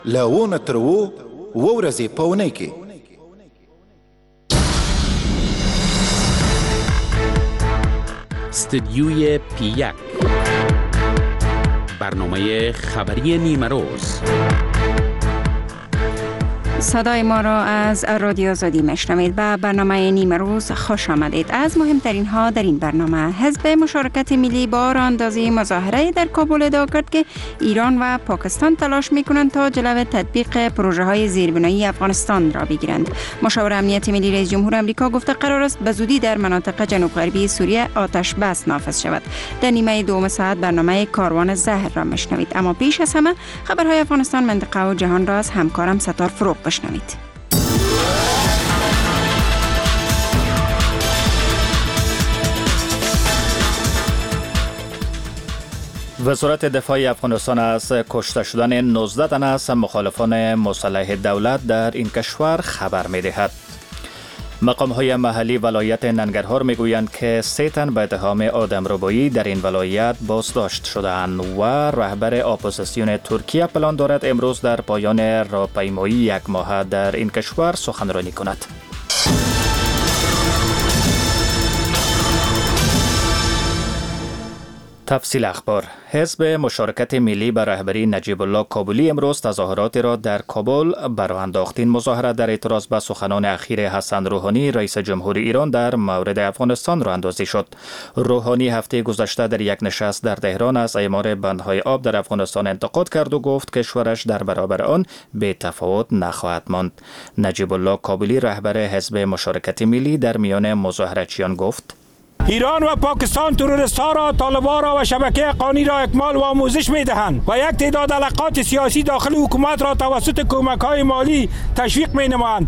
لاوونه ترو وورزی پاونیکی استدیوی پی1 برنامه خبری نیمه روز. صدای ما را از رادیو آزادی میشنوید. به برنامه نیمه روز خوش آمدید. از مهمترین ها در این برنامه: حزب مشارکت ملی با راهاندازی مظاهره در کابل ادعا کرد که ایران و پاکستان تلاش میکنند تا جلو تطبیق پروژه های زیربنایی افغانستان را بگیرند. مشاور امنیت ملی رئیس جمهور آمریکا گفته قرار است به زودی در مناطق جنوب غربی سوریه آتش بس نافذ شود. در نیمه دوم ساعت برنامه کاروان زهر را میشنوید. اما پیش از همه خبرهای افغانستان، منطقه و جهان را از همکارم ستار فروغ بشنوید. وزارت دفاع افغانستان از کشته شدن 19 تن از مخالفان مسلح دولت در این کشور خبر می‌دهد. مقام‌های محلی ولایت ننگرهار می‌گویند که 3 تن به اتهام آدمربایی در این ولایت بازداشت شدند و رهبر اپوزیسیون ترکیه پلان دارد امروز در پایان راهپیمایی 1 ماه در این کشور سخنرانی کند. تفصیل اخبار: حزب مشارکت ملی به رهبری نجیب الله کابلی امروز تظاهراتی را در کابل برآورد انداخت. این مظاهره در اعتراض به سخنان اخیر حسن روحانی رئیس جمهور ایران در مورد افغانستان راه اندازی شد. روحانی هفته گذشته در یک نشست در تهران از اعمار بندهای آب در افغانستان انتقاد کرد و گفت کشورش در برابر آن بی تفاوت نخواهد ماند. نجیب الله کابلی رهبر حزب مشارکت ملی در میان مظاهرچیان گفت: ایران و پاکستان تروریست‌ها را، طالب‌ها را و شبکه قانی را اکمال و آموزش می‌دهند و یک تعداد علاقات سیاسی داخل حکومت را توسط کمک‌های مالی تشویق می‌نمایند.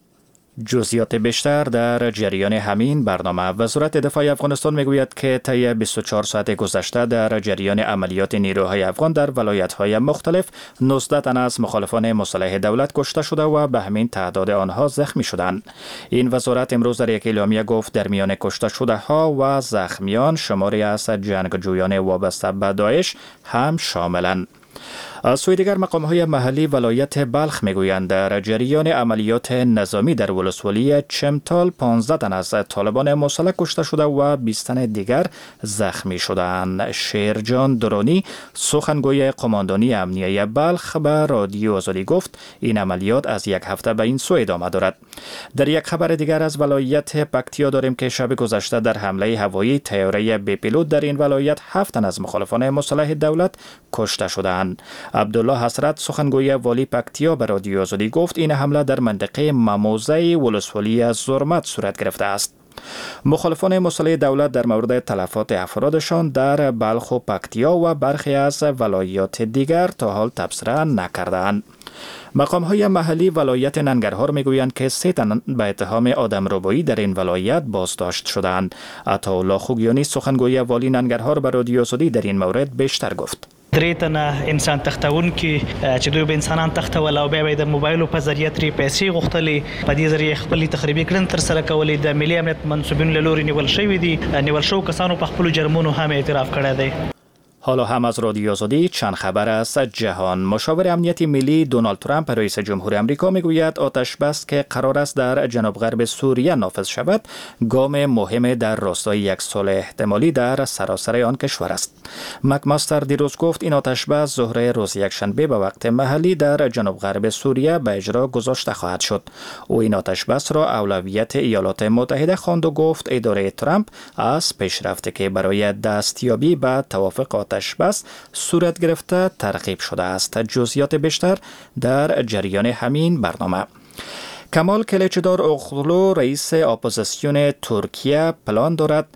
جزئیات بیشتر در جریان همین برنامه. وزارت دفاع افغانستان میگوید که طی 24 ساعت گذشته در جریان عملیات نیروهای افغان در ولایت‌های مختلف 19 تن از مخالفان مسلح دولت کشته شده و به همین تعداد آنها زخمی شدند. این وزارت امروز در یک اعلامیه گفت در میان کشته شده ها و زخمیان شماری از جنگجویان وابسته به داعش هم شاملند. از سوی دیگر مقام‌های محلی ولایت بلخ میگویند در جریان عملیات نظامی در ولسوالی چمتال 15 تن از طالبان مسلح کشته شده و 20 تن دیگر زخمی شدند. شیرجان درانی سخنگوی قماندانی امنیه بلخ به رادیو آزادی گفت این عملیات از یک هفته به این سو ادامه دارد. در یک خبر دیگر از ولایت پکتیا داریم که شب گذشته در حمله هوایی طیاره بی پیلوت در این ولایت 7 تن از مخالفان مسلح دولت کشته شدند. عبدالله حسرت سخنگوی والی پکتیا به رادیو آزادی گفت این حمله در منطقه مموزه ولسوالی زرمت صورت گرفته است. مخالفان مسلح دولت در مورد تلفات افرادشان در بلخ و پکتیا و برخی از ولایات دیگر تا حال تبصره نکردند. مقام‌های محلی ولایت ننگرهار میگویند که 3 تن به اتهام آدمربایی در این ولایت بازداشت شدند. عطاالله خوگیانی سخنگوی والی ننگرهار به رادیو آزادی در این مورد بیشتر گفت: 3 تنه انسان تختون چې دوی به انسانان تختول او بیا د موبایلو په ذریعه ترې پیسې غوښتلې، په دې ذریعه خپل تخریبي کړنې ترسره کولې. د ملي امنیت منصوبینو له لوري نیول شوي دي. نیول شوو کسانو په خپلو جرمونو هم اعتراف کړی دی. حالا هم از رادیو آزادی چند خبر از جهان. مشاور امنیت ملی دونالد ترامپ رئیس جمهور آمریکا میگوید آتش بس که قرار است در جنوب غرب سوریه نافذ شود گام مهم در راستای یک صلح احتمالی در سراسر آن کشور است. مکماستر دیروز گفت این آتش بس ظهر روز یکشنبه به وقت محلی در جنوب غرب سوریه به اجرا گذاشته خواهد شد. او این آتش بس را اولویت ایالات متحده خواند و گفت اداره ترامپ از پیشرفتی که برای دستیابی به توافق آتش بس صورت گرفته ترغیب شده است. جزئیات بیشتر در جریان همین برنامه. کمال کلیچدار اوغلو رئیس اپوزیسیون ترکیه پلان دارد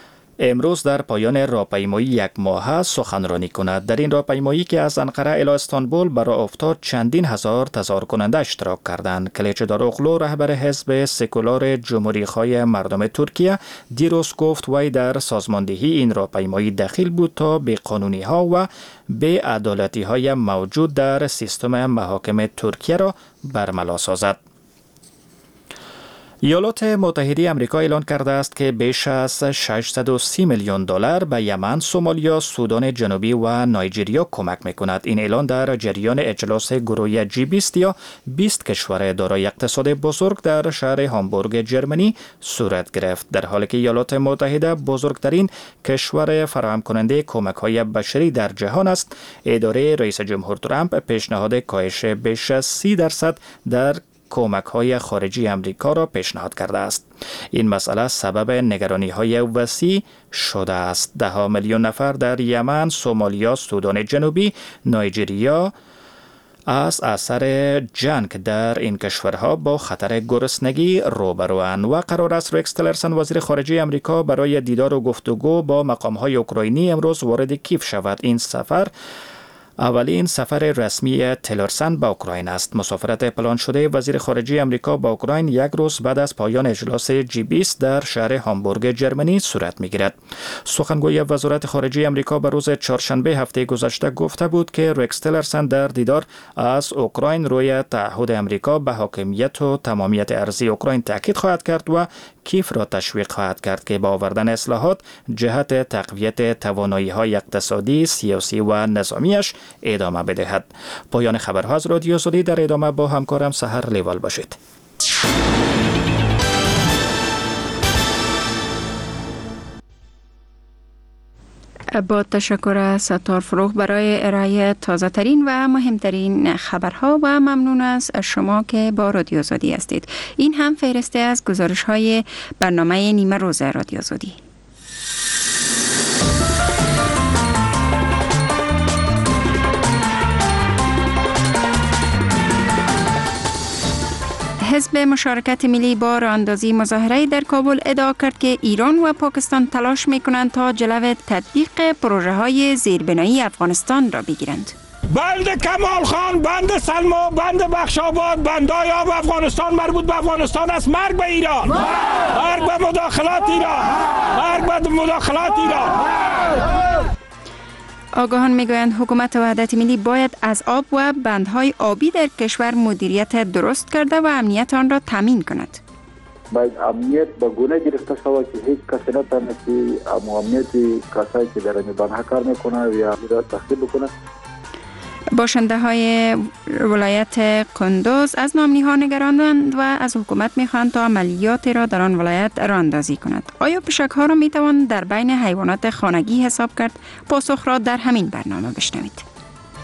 امروز در پایان راهپیمایی 1 ماه سخنرانی کند. در این راهپیمایی که از انقره الی استانبول برآ افتاد چندین هزار تظاهر کننده اشتراک کردند. کلیچدار اوغلو رهبر حزب سکولار جمهوری‌خواه مردم ترکیه دیروز گفت وی در سازماندهی این راهپیمایی دخیل بود تا بی‌قانونی‌ها و بی‌عدالتی‌های موجود در سیستم محاکم ترکیه را برملا سازد. ایالات متحده آمریکا اعلام کرده است که بیش از 630 میلیون دلار به یمن، سومالیا، سودان جنوبی و نایجریا کمک میکند. این اعلان در جریان اجلاس گروه G20 یا 20 کشور دارای اقتصاد بزرگ در شهر هامبورگ جرمنی صورت گرفت، در حالی که ایالات متحده بزرگترین کشور فراهم کننده کمک های بشری در جهان است. اداره رئیس جمهور ترامپ پیشنهاد کاهش بیش از 30% در کمک های خارجی امریکا را پیشنهاد کرده است. این مسئله سبب نگرانی های وسیع شده است. 10 میلیون نفر در یمن، سومالیا، سودان جنوبی، نایجریا از اثر جنگ در این کشورها با خطر گرسنگی روبروند و قرار است رکس تیلرسن وزیر خارجه امریکا برای دیدار و گفتگو با مقام‌های اوکراینی امروز وارد کیف شود. این سفر اولین سفر رسمی تیلرسن به اوکراین است. مسافرت پلان شده وزیر خارجه امریکا با اوکراین یک روز بعد از پایان اجلاس G20 در شهر هامبورگ جرمنی صورت می‌گیرد. سخنگوی وزارت خارجه امریکا به روز چهارشنبه هفته گذشته گفته بود که رکس تیلرسن در دیدار از اوکراین روی تعهد امریکا به حاکمیت و تمامیت ارضی اوکراین تاکید خواهد کرد و کیف را تشویق خواهد کرد که با آوردن اصلاحات جهت تقویت توانایی‌های اقتصادی، سیاسی و نظامیش ادامه بدهد. پایان خبرها از رادیو آزادی. در ادامه با همکارم سحر لیوال باشید. با تشکر از ستار فروغ برای ارائه تازه ترین و مهمترین خبرها و ممنون از شما که با رادیو آزادی هستید. این هم فهرسته از گزارش های برنامه نیمه روز رادیو آزادی. حزب مشارکت ملی با راهاندازی مظاهره در کابل ادعا کرد که ایران و پاکستان تلاش می‌کنند تا جلو تطبیق پروژه‌های زیربنایی افغانستان را بگیرند. بند کمال خان، بند سلما، بند بخشاباد، بندهای آب افغانستان مربوط به افغانستان است. مرگ به ایران، مرگ به مداخلات ایران، مرگ به مداخلات ایران. آگاهان میگویند حکومت وحدت ملی باید از آب و بندهای آبی در کشور مدیریت درست کرده و امنیت آن را تامین کند. باید امنیت به گونه گرفته شود که هیچ کسی نتونه که امنیت کسایی که در این بندها کار میکنه یا را تخریب بکنه. باشنده های ولایت قندوز از نامنی ها نگرانند و از حکومت میخواهند تا عملیات را در آن ولایت راهاندازی کند. آیا پشک ها را میتوان در بین حیوانات خانگی حساب کرد؟ پاسخ را در همین برنامه بشنوید.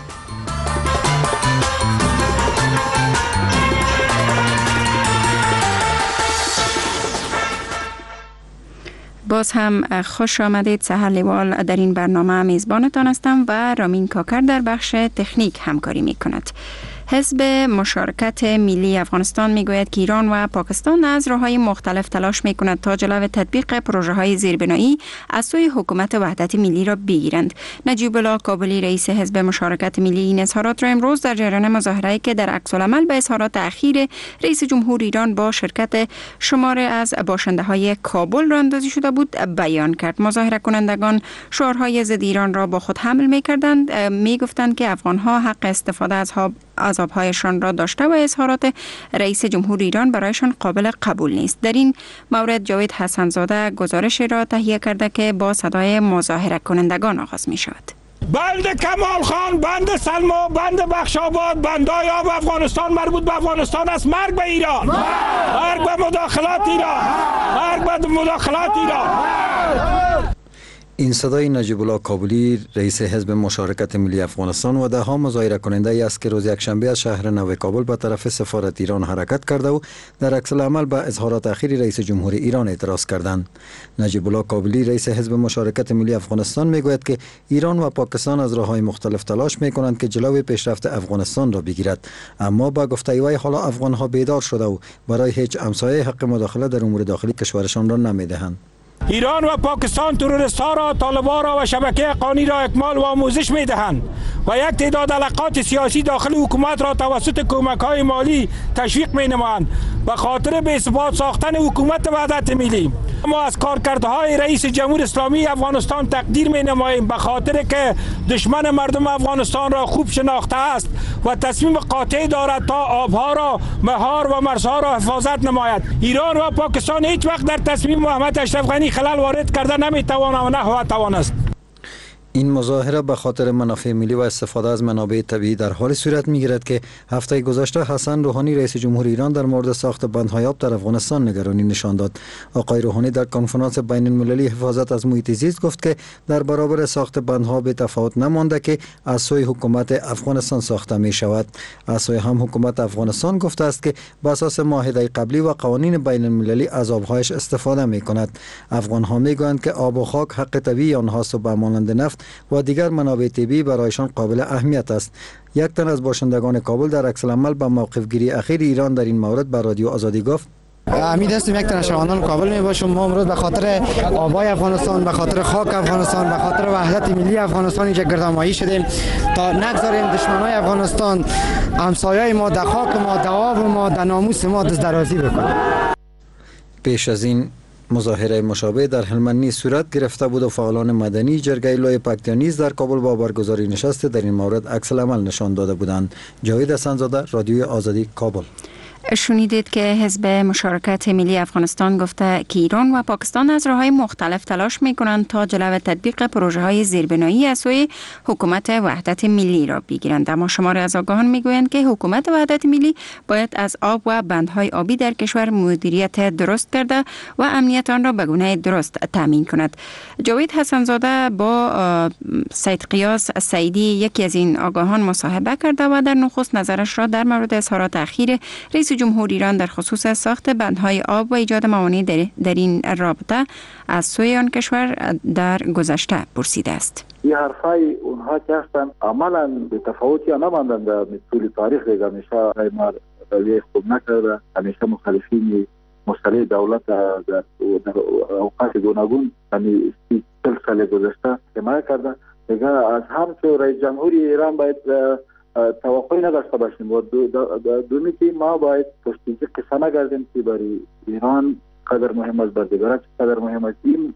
باز هم خوش آمدید. سحر لیوال در این برنامه میزبانتان هستم و رامین کاکر در بخش تکنیک همکاری می کند. حزب مشارکت ملی افغانستان میگوید که ایران و پاکستان از راه‌های مختلف تلاش می‌کنند تا جلو تطبیق پروژه‌های زیربنایی از سوی حکومت وحدت ملی را بگیرند. نجیب الله کابلی رئیس حزب مشارکت ملی این اظهارات را امروز در جریان مظاهره‌ای که در عکس‌العمل به اظهارات اخیر رئیس جمهور ایران با شرکت شماری از باشنده‌های کابل راهاندازی شده بود بیان کرد. مظاهره کنندگان شعارهای ضد ایران را با خود حمل می‌کردند، می‌گفتند که افغان‌ها حق استفاده از آب‌هایشان را داشته و اظهارات رئیس جمهور ایران برایشان قابل قبول نیست. در این مورد جاوید حسن‌زاده گزارش را تهیه کرده که با صدای مظاهره کنندگان آغاز می شود. بند کمال خان، بند سلما، بند بخشاباد، بندهای آب افغانستان مربوط به افغانستان است. مرگ به ایران، مرگ به مداخلات ایران، مرگ به مداخلات ایران. این صدای نجیب الله کابلی رئیس حزب مشارکت ملی افغانستان و ده ها مظاهره کننده ای است که روز یکشنبه از شهر نو کابل به طرف سفارت ایران حرکت کرده و در عکس العمل به اظهارات اخیر رئیس جمهور ایران اعتراض کردند. نجیب الله کابلی رئیس حزب مشارکت ملی افغانستان میگوید که ایران و پاکستان از راه‌های مختلف تلاش میکنند که جلوی پیشرفت افغانستان را بگیرد، اما با گفته وی حالا افغان‌ها بیدار شده و برای هیچ همسایه حق مداخله در امور داخلی کشورشان را نمیدهند. ایران و پاکستان تروریست‌ها را، طالبان را و شبکه قانی را اکمال و آموزش می‌دهند و یک تعداد علاقات سیاسی داخل حکومت را توسط کمک‌های مالی تشویق می‌نمایند به خاطر بی‌ثبات ساختن حکومت وحدت ملی. ما از کارکردهای رئیس جمهور اسلامی افغانستان تقدیر می نماییم به خاطر که دشمن مردم افغانستان را خوب شناخته است و تصمیم قاطع دارد تا آبها را، مهار و مرزها را حفاظت نماید. ایران و پاکستان هیچ وقت در تصمیم محمد اشرف غنی خلل وارد کرده نمی تواند و نه توانست. این مظاهره به خاطر منافع ملی و استفاده از منابع طبیعی در حال صورت می‌گیرد که هفته گذشته حسن روحانی رئیس جمهور ایران در مورد ساخت بندهای آب در افغانستان نگرانی نشان داد. آقای روحانی در کنفرانس بین المللی حفاظت از محیط زیست گفت که در برابر ساخت بندها به تفاوت نمانده که از سوی حکومت افغانستان ساخته می شود. از سوی هم حکومت افغانستان گفته است که بر اساس معاهده قبلی و قوانین بین المللی از آبهایش استفاده می کند. افغان ها می گویند که آب و خاک حق طبیعی آنهاست و به مانند نفت و دیگر منابع طبیعی برایشان قابل اهمیت است. یک تن از باشندگان کابل در عکس العمل به موقف گیری اخیر ایران در این مورد به رادیو آزادی گفت: امید هستیم یک تن از شهروندان کابل می باشیم. ما امروز به خاطر آبای افغانستان، به خاطر خاک افغانستان، به خاطر وحدت ملی افغانستان اینجا گردمایی شدیم تا نگذاریم دشمنای افغانستان همسایه‌ی ما در خاک ما، در آب ما، در ناموس ما دست درازی بکنند. پیش از این مظاهره مشابه در هلمند نیز صورت گرفته بود و فعالان مدنی جرگه لای پکتیا نیز در کابل با برگزاری نشست در این مورد عکس العمل نشان داده بودند. جاوید حسن‌زاده، رادیوی آزادی، کابل. شنیدید که حزب مشارکت ملی افغانستان گفته که ایران و پاکستان از راه‌های مختلف تلاش می‌کنند تا جلو تطبیق پروژه‌های زیربنایی از سوی حکومت وحدت ملی را بگیرند. اما شماری از آگاهان می‌گویند که حکومت وحدت ملی باید از آب و بندهای آبی در کشور مدیریت درست کرده و امنیت آن را به گونه درست تامین کند. جاوید حسن‌زاده با سید قیاس سعیدی یکی از این آگاهان مصاحبه کرده و در نخست نظرش را در مورد اظهارات اخیر رئیس جمهور ایران در خصوص ساخت بندهای آب و ایجاد موانع در این رابطه از سوی آن کشور در گذشته پرسیده است. این حرفای اونها که هستن عملا به تفاوتی نماندن در طول تاریخ دیگه. همیشه ایمار روی خوب نکرده، همیشه مخالفین مصالح دولت در اوقات گوناگون همی 30 سال گذشته حمایت کرده. دیگه از هم که رئیس جمهور ایران باید توقعی نداشته باشیم و دومی که ما باید پشتیزی قصه نگردیم که برای ایران قدر مهم است، بر دیگران قدر مهم است. این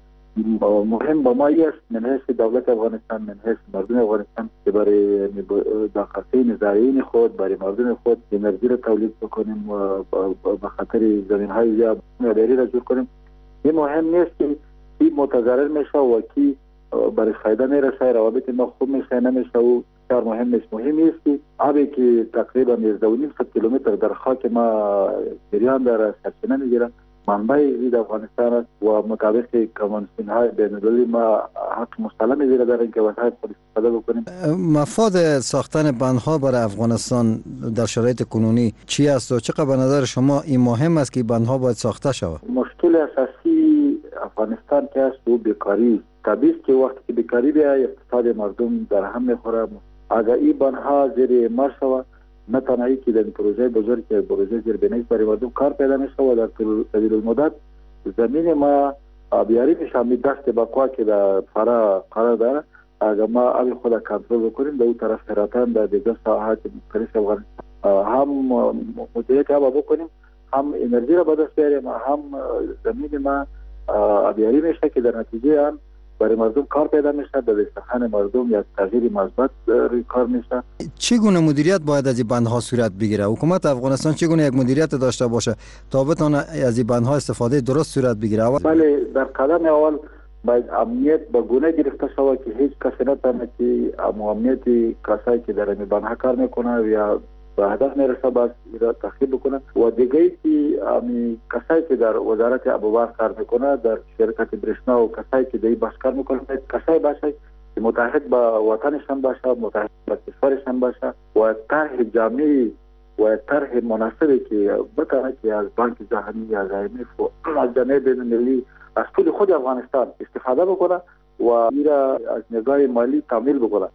مهم با ما است من حیث دولت افغانستان، من حیث مردم افغانستان که برای داخلی نظارین خود، برای مردم خود انرژی را تولید بکنیم و به خاطر زمین‌های زیاد نداری را جور کنیم. این مهم نیست که این متضرر میشه و کی برای فایده میرسه، روابط ما خوب میشه نمیشه و کار مهم نیست. مهم است که آبی که تقریبا 1.5 کیلومتر در خاک ما جریان داره سرچینه میگیره منبع زید افغانستان است و مطابق کنوانسیون‌های بین‌المللی ما حق مستقل میگیره در اینکه وسایل خود استفاده بکنیم. مفاد ساختن بندها برای افغانستان در شرایط کنونی چی است و چقدر به نظر شما این مهم است که بندها باید ساخته شود؟ مشکل اساسی افغانستان که است و بیکاری. طبیعی که وقتی که بیکاری بیاید اقتصاد مردم در هم میخوره. اگر این بندها زیر مر شود نه تنهایی که در پروژه بزرگ که پروژه زیربنایی برای مردم کار پیدا میشه و در طویل المدت زمین ما آبیاری میشه. می دست بقوا که در فرا قرار داره اگر ما آبی خود کنترل بکنیم در اون طرف هراتان در دیگر ساحات مختلف افغانستان هم مدیریت آب بکنیم، هم انرژی را به دست بیاریم، هم زمین ما آبیاری میشه که در نتیجه آن برای مردم کار پیدا میشه، در استخدام مردم یا تغییر مثبت کار میشه. چگونه مدیریت باید از این بندها صورت بگیره؟ حکومت افغانستان چگونه یک مدیریت داشته باشه تا بتونه از این بندها استفاده درست صورت بگیره؟ بله، در قدم اول باید امنیت به گونه گرفته شود که هیچ کسی نتونه که امنیتی کسایی که در این بندها کار میکنه یا به هدف میرسه باید را تخریب بکنه و دیگه که کسایی که در وزارت آب و برق کار میکنه، در شرکت برشنا و کسایی که در بخش کار میکنه کسایی باشه که متحد با وطنشان باشه، متحد با کشورشان باشه و طرح جامعی و طرح مناسبی که بتونه که از بانک جهانی، از IMF و از جامعه بین‌المللی از پول خود افغانستان استفاده بکنه و این را از نگاه مالی تامین بکنه.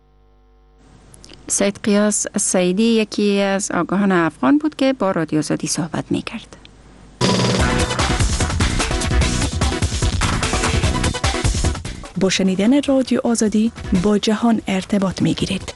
سید قیاس سعیدی یکی از آگاهان افغان بود که با رادیو آزادی صحبت می‌کرد. با شنیدن رادیو آزادی با جهان ارتباط می‌گیرید.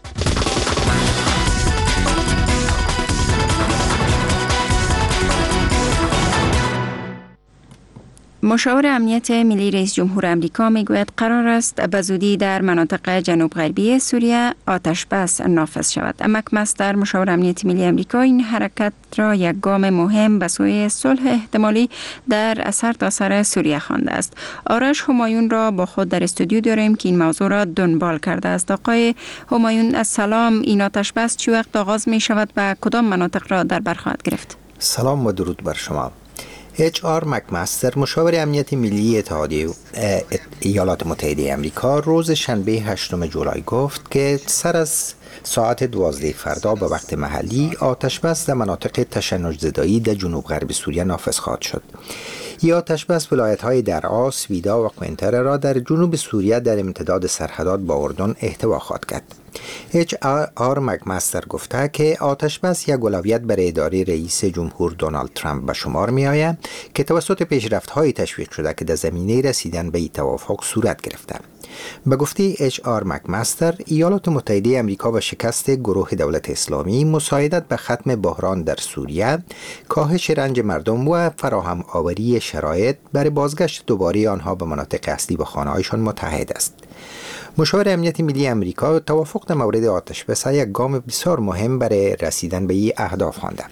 مشاور امنیت ملی رئیس جمهور امریکا میگوید قرار است به زودی در مناطق جنوب غربی سوریه آتش بس نافذ شود. مکمستر مشاور امنیت ملی امریکا این حرکت را یک گام مهم به سوی صلح احتمالی در سرتاسر سوریه خوانده است. آرش همایون را با خود در استودیو داریم که این موضوع را دنبال کرده است. آقای همایون السلام، این آتش بس چه وقت آغاز می شود و کدام مناطق را در بر خواهد گرفت؟ سلام و درود بر شما. HR مکمستر مشاور امنیت ملی اتحادیه ایالات متحده آمریکا روز شنبه 8 جولای گفت که سر از ساعت 12 فردا به وقت محلی آتش بس در مناطق تشنج زدایی در جنوب غرب سوریه نافذ خواهد شد. این آتش بس ولایت‌های درعا، سویدا و قوینتره را در جنوب سوریه در امتداد سرحدات با اردن احتوا خواهد کرد. HR مکمستر گفته که آتش بس یک اولویت برای اداره رئیس جمهور دونالد ترامپ به شمار می آید که توسط پیشرفت‌های تشویق شده که در زمینه رسیدن به این توافق صورت گرفته. به گفته HR مکمستر، ایالات متحده آمریکا و شکست گروه دولت اسلامی، مساعدت به ختم بحران در سوریه، کاهش رنج مردم و فراهم آوری شرایط برای بازگشت دوباره آنها به مناطق اصلی و خانه‌هایشان متحد است. مشاور امنیت ملی آمریکا توافق در مورد آتش بس یک گام بسیار مهم برای رسیدن به این اهداف خوانده.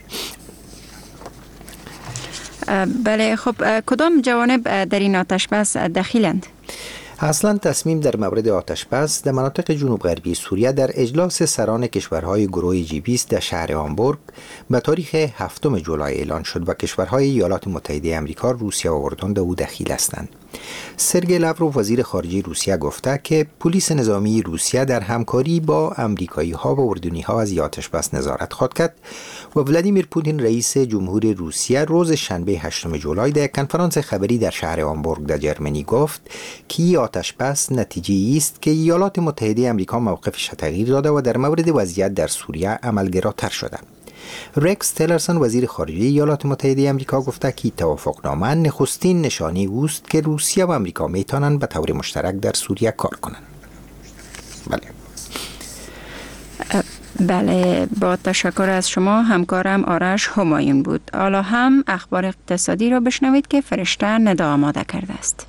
بله، خب کدام جوانب در این آتش بس دخیلند؟ اصلا تصمیم در مورد آتش بس در مناطق جنوب غربی سوریه در اجلاس سران کشورهای گروه G20 در شهر هامبورگ به تاریخ 7 جولای اعلان شد و کشورهای ایالات متحده آمریکا، روسیه و اردن در او دخیل هستند. سرگئی لاوروف وزیر خارجه روسیه گفته که پلیس نظامی روسیه در همکاری با امریکایی ها و اردنی ها از آتش بس نظارت خواهد کرد و ولادیمیر پوتین رئیس جمهور روسیه روز شنبه 8 جولای در کنفرانس خبری در شهر هامبورگ در جرمنی گفت که این آتش بس نتیجه است که ایالات متحده آمریکا موقفش تغییر داده و در مورد وضعیت در سوریه عملگراتر شده. رکس تیلرسون وزیر خارجه ایالات متحده آمریکا گفته که توافقنامه نخستین نشانی اوست که روسیه و آمریکا میتونن به طور مشترک در سوریه کار کنند. بله، با تشکر از شما. همکارم آرش همایون بود. حالا هم اخبار اقتصادی را بشنوید که فرشته ندا آماده کرده است.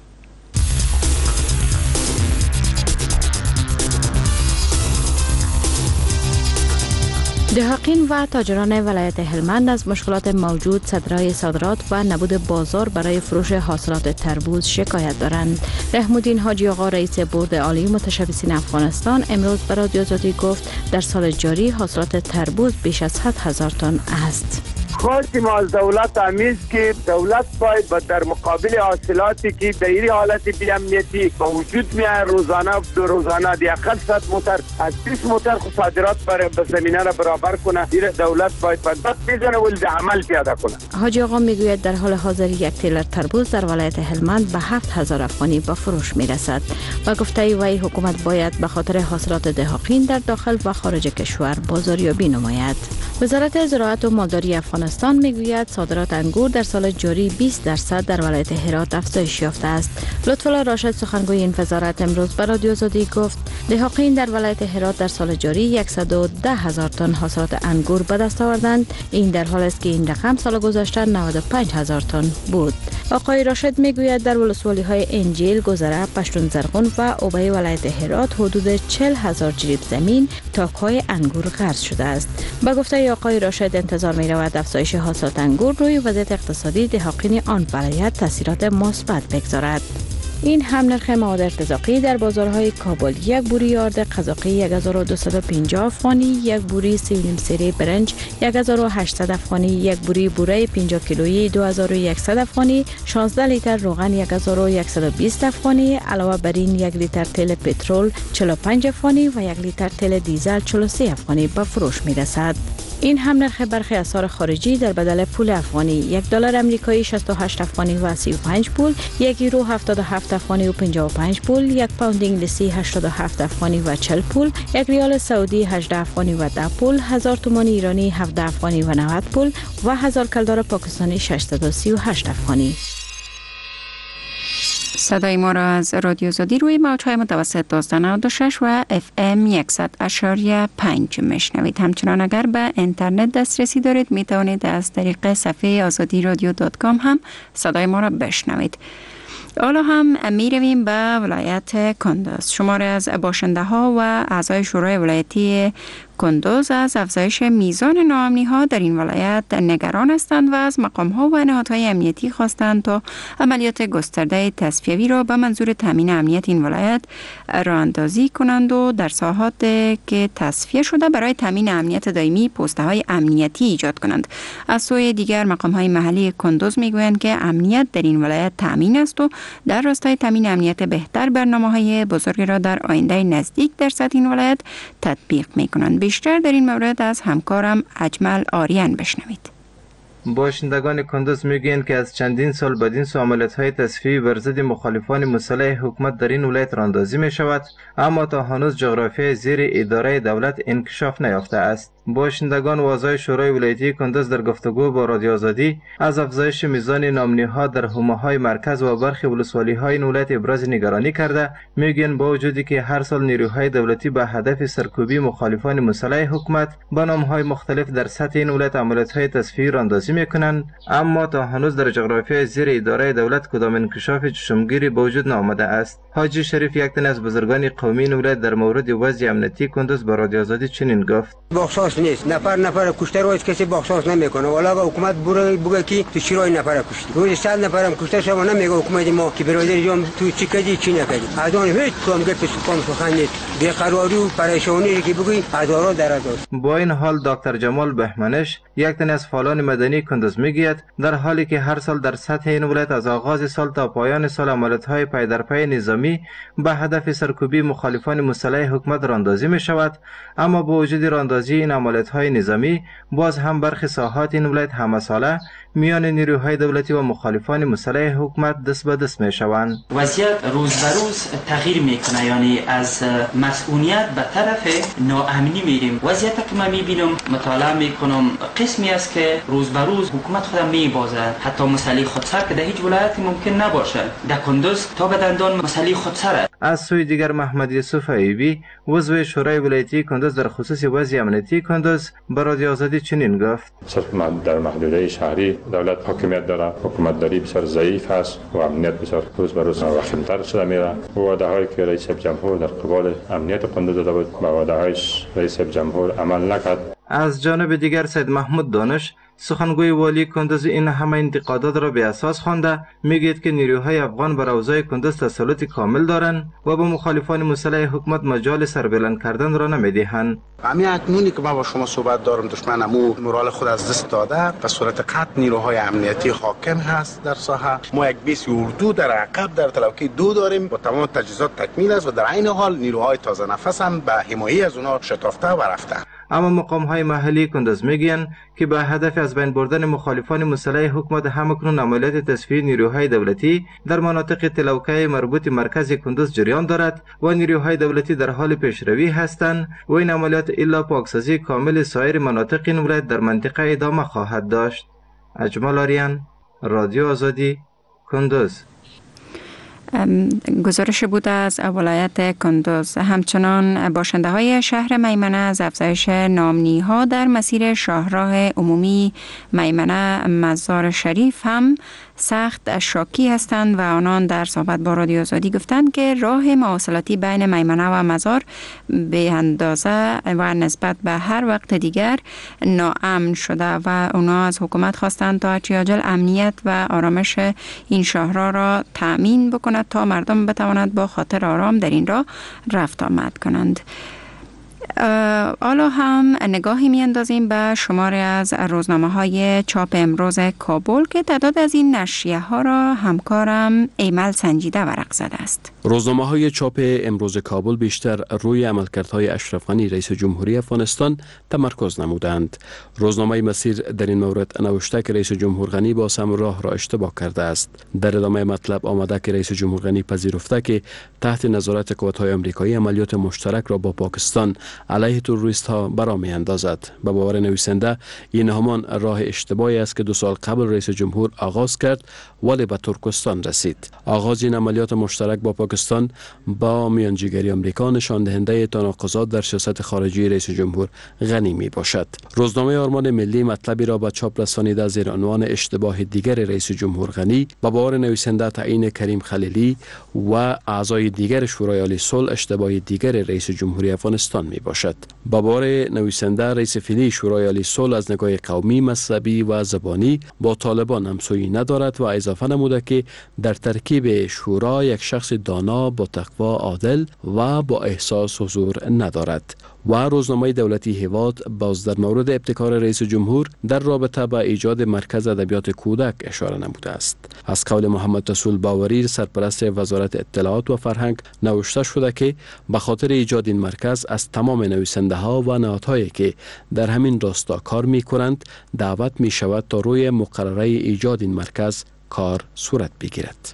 دهقین و تاجران ولایت هلمند از مشکلات موجود صادرات و نبود بازار برای فروش حاصلات تربوز شکایت دارند. رحم‌الدین حاجی آقا رئیس بورد عالی متشبثین افغانستان امروز به رادیو آزادی گفت در سال جاری حاصلات تربوز بیش از 100,000 تن است. خواهش ما از دولت همیز که دولت باید در مقابل حاصلاتی که در این حالت بی‌امنیتی با وجود میاد روزانه دیگر 100 موتر از 20 موتر صادرات برای زمینه را برابر کنه. دولت باید بد بزنه و عمل پیاده کنه. حاجی آقا میگوید در حال حاضر یک تیلر تربوز در ولایت هلمند به 7,000 افغانی به فروش میرسد و گفته وی حکومت باید به خاطر حاصلات دهقین در داخل و خارج کشور بازاریابی نماید. وزارت زراعت و مالداری افغانستان میگوید صادرات انگور در سال جاری 20% در ولایت هرات افزایش یافته است. لطفالله راشد سخنگوی این وزارت امروز به رادیو آزادی گفت دهقین در ولایت هرات در سال جاری 110,000 تن حاصلات انگور به دست آوردند. این در حالی است که این رقم سال گذشته 95,000 تن بود. آقای راشد میگوید در ولسوالی‌های انجیل، گذره، پشتون زرغون و اوبه ولایت هرات حدود 40,000 جریب زمین تاک‌های انگور غرس شده است. با گفته آقای راشد انتظار می‌رود افزایش حاصلات انگور روی وضعیت اقتصادی دهقین آن ولایت تاثیرات مثبت بگذارد. این هم نرخ مواد ارتزاقی در بازارهای کابل: یک بوری آرد قزاقی 1250 افغانی، یک بوری 3.5 سری برنج 1800 افغانی، یک بوری بوره 50 کیلویی 2100 افغانی، 16 لیتر روغن 1120 افغانی، علاوه بر این 1 لیتر تیل پترول 45 افغانی و 1 لیتر تیل دیزل 43 افغانی به فروش می‌رسد. این هم نرخ برخی اسعار خارجی در بدل پول افغانی: 1 دلار آمریکایی 68 افغانی و 35 پول، 1 یورو 77 افغانی و 55 پول، 1 پوند انگلیسی 87 افغانی و 40 پول، 1 ریال سعودی 18 افغانی و 10 پول، 1000 تومان ایرانی 17 افغانی و 90 پول و 1000 کلدار پاکستانی 638 افغانی. صدای ما را از رادیو آزادی روی موج‌های متوسط 1296 و FM 100.5 میشنوید. همچنان اگر به اینترنت دسترسی دارید می توانید از طریق صفحه azadirodio.com هم صدای ما را بشنوید. حالا هم می رویم به ولایت کندوز. شماری از باشنده ها و اعضای شورای ولایتی کندوز از افزایش میزان ناامنی ها در این ولایت نگران هستند و از مقام ها و نهادهای امنیتی خواستند تا عملیات گسترده تصفیوی را به منظور تامین امنیت این ولایت راه اندازی کنند و در ساحات که تصفیه شده برای تامین امنیت دائمی پسته های امنیتی ایجاد کنند. از سوی دیگر مقام های محلی کندوز میگویند که امنیت در این ولایت تامین است و در راستای تامین امنیت بهتر برنامه‌های بزرگی را در آینده نزدیک در سطح این ولایت تطبیق می‌کنند. بیشتر در این مورد از همکارم اجمل آریان بشنوید. باشندگان کندوز میگویند که از چندین سال بدین سو عملیات‌های تصفیه‌ای بر ضد مخالفان مسلح حکومت در این ولایت راندازی می‌شود، اما تا هنوز جغرافیای زیر اداره دولت انکشاف نیافته است. باشندگان و اعضای شورای ولایتی کندوز در گفتگو با رادیو آزادی از افزایش میزان ناامنی‌ها در حومه‌های مرکز و برخی ولسوالی‌های این ولایت ابراز نگرانی کرده. میگویند با وجودی که هر سال نیروهای دولتی به هدف سرکوبی مخالفان مسلح حکومت با نام‌های مختلف در سطح این ولایت عملیات‌های تصفیه‌ای راندازی میکنند، اما تا هنوز در جغرافیای زیر اداره دولت کدام انکشاف چشمگیری به وجود نآمده است. حاجی شریف، یک تن از بزرگان قومی این ولایت، در مورد وضع امنیتی کندوز با رادیو آزادی چنین گفت: بخشش نیست، نفر کشته رو کسی بخشش نمیکنه. والا حکومت بگه کی تو چرای نفر کشتی، روز 100 نفرم کشته شما نمیگه حکومت ما که برادر جام تو چی کردی چی نکردی. ادان هیچ کم گفت سخن سخن نیست. بیقراری و پریشانی که بگی هزارا درجات. با این حال دکتر جمال بهمنش، یک تن از فعالان مدنی کندوز میگوید در حالی که هر سال در سطح این ولایت از آغاز سال تا پایان سال عملیات‌های پی در پی نظامی به هدف سرکوبی مخالفان مسلح حکومت راندازی می شود، اما با وجود راندازی این عملیات‌های نظامی باز هم برخی ساحات این ولایت همساله میان نیروهای دولتی و مخالفان مسلح حکومت دست به دست می شوند. وضعیت روز به روز تغییر میکنه، یعنی از مسئولیت به طرف ناامنی میریم. وضعیت که من میبینم، مطالعه میکنم، قسمی است که روز به روز حکومت خودم میبازه، حتی مسئله خودسر که در هیچ ولایتی ممکن نباشه، در کندوز تا به دندان مسئله خودسره. از سوی دیگر محمد یوسف ایوبی، عضو شورای ولایتی کندوز، در خصوص وضع امنیتی کندوز به رادیو آزادی چنین گفت: در محدوده شهری دولت حاکمیت داره، حکومت داری بسیار ضعیف است و امنیت بسیار روز به روز وخیم‌تر شده میره. وعده‌هایی که رئیس جمهور در قبال امنیت کندوز داده بود، با وعده‌هایش رئیس جمهور عمل نکرد. از جانب دیگر سید محمود دانش، سخنگوی والی کندوز، این همه انتقادات را به اساس خوانده میگوید که نیروهای افغان بر اوضاع کندوز تسلط کامل دارند و با مخالفان مسلح حکومت مجال سربلند کردن را نمیدهند. همین اکنونی که ما با شما صحبت دارم، دشمن امو مورال خود از دست داده، به صورت قطع نیروهای امنیتی حاکم هست در ساحه. ما یک بیس اردو در عقب در تلوکی 2 داریم با تمام تجهیزات تکمیل است و در عین حال نیروهای تازه نفس هم به حمایت از اونها شتافته و رفته. اما مقام‌های محلی کندوز میگویند که به هدف از بین بردن مخالفان مسلح حکومت همکنون عملیات تصفیه نیروهای دولتی در مناطق تلوکه مربوط مرکز کندوز جریان دارد و نیروهای دولتی در حال پیشروی هستند و این عملیات الا پاکسازی کامل سایر مناطق این ولایت در منطقه ادامه خواهد داشت. اجمل آریان، رادیو آزادی، کندوز. گزارش بود از ولایت کندوز. همچنان باشنده های شهر میمنه از افزایش ناامنی ها در مسیر شاهراه عمومی میمنه مزار شریف هم سخت شاکی هستند و آنان در صحبت با رادیو آزادی گفتند که راه مواصلاتی بین میمنه و مزار به اندازه و نسبت به هر وقت دیگر ناامن شده و اونا از حکومت خواستند تا هرچی عاجل امنیت و آرامش این شاهراه را تأمین بکند تا مردم بتوانند با خاطر آرام در این راه رفت آمد کنند. حالا هم نگاهی میاندازیم به شماری از روزنامه های چاپ امروز کابل که تعداد از این نشریه ها را همکارم ایمل سنجیده ورق زده است. روزنامه های چاپ امروز کابل بیشتر روی عملکردهای اشرف غنی رئیس جمهوری افغانستان تمرکز نمودند. روزنامه مسیر در این مورد نوشته که رئیس جمهور غنی با سم راه را اشتباه کرده است. در ادامه مطلب آمده که رئیس جمهور غنی پذیرفته که تحت نظارت قوات‌های آمریکایی عملیات مشترک را با پاکستان علیه تروریست ها برا می اندازد. به باور نویسنده این همان راه اشتباهی است که 2 سال قبل رئیس جمهور آغاز کرد ولی به ترکستان رسید. آغاز این عملیات مشترک با پاکستان با میانجیگری آمریکا نشان دهنده تناقضات در سیاست خارجی رئیس جمهور غنی می باشد. روزنامه آرمان ملی مطلبی را به چاپ رسانیده زیر عنوان اشتباه دیگر رئیس جمهور غنی با باور نویسنده تعیین کریم خلیلی و اعضای دیگر شورای عالی صلح اشتباه دیگر رئیس جمهوری افغانستان می باشد. با باور نویسنده رئیس فعلی شورای عالی صلح از نگاه قومی، مذهبی و زبانی با طالبان همسویی ندارد و اضافه نموده که در ترکیب شورا یک شخص دانا با تقوا، عادل و با احساس حضور ندارد. و روزنامه دولتی هیواد باز در مورد ابتکار رئیس جمهور در رابطه با ایجاد مرکز ادبیات کودک اشاره نموده است. از قول محمد رسول باوری سرپرست وزارت اطلاعات و فرهنگ نوشته شده که به خاطر ایجاد این مرکز از تمام نویسنده ها و نهادهایی که در همین راستا کار می کنند دعوت می شود تا روی مقرره ایجاد این مرکز کار صورت بگیرد.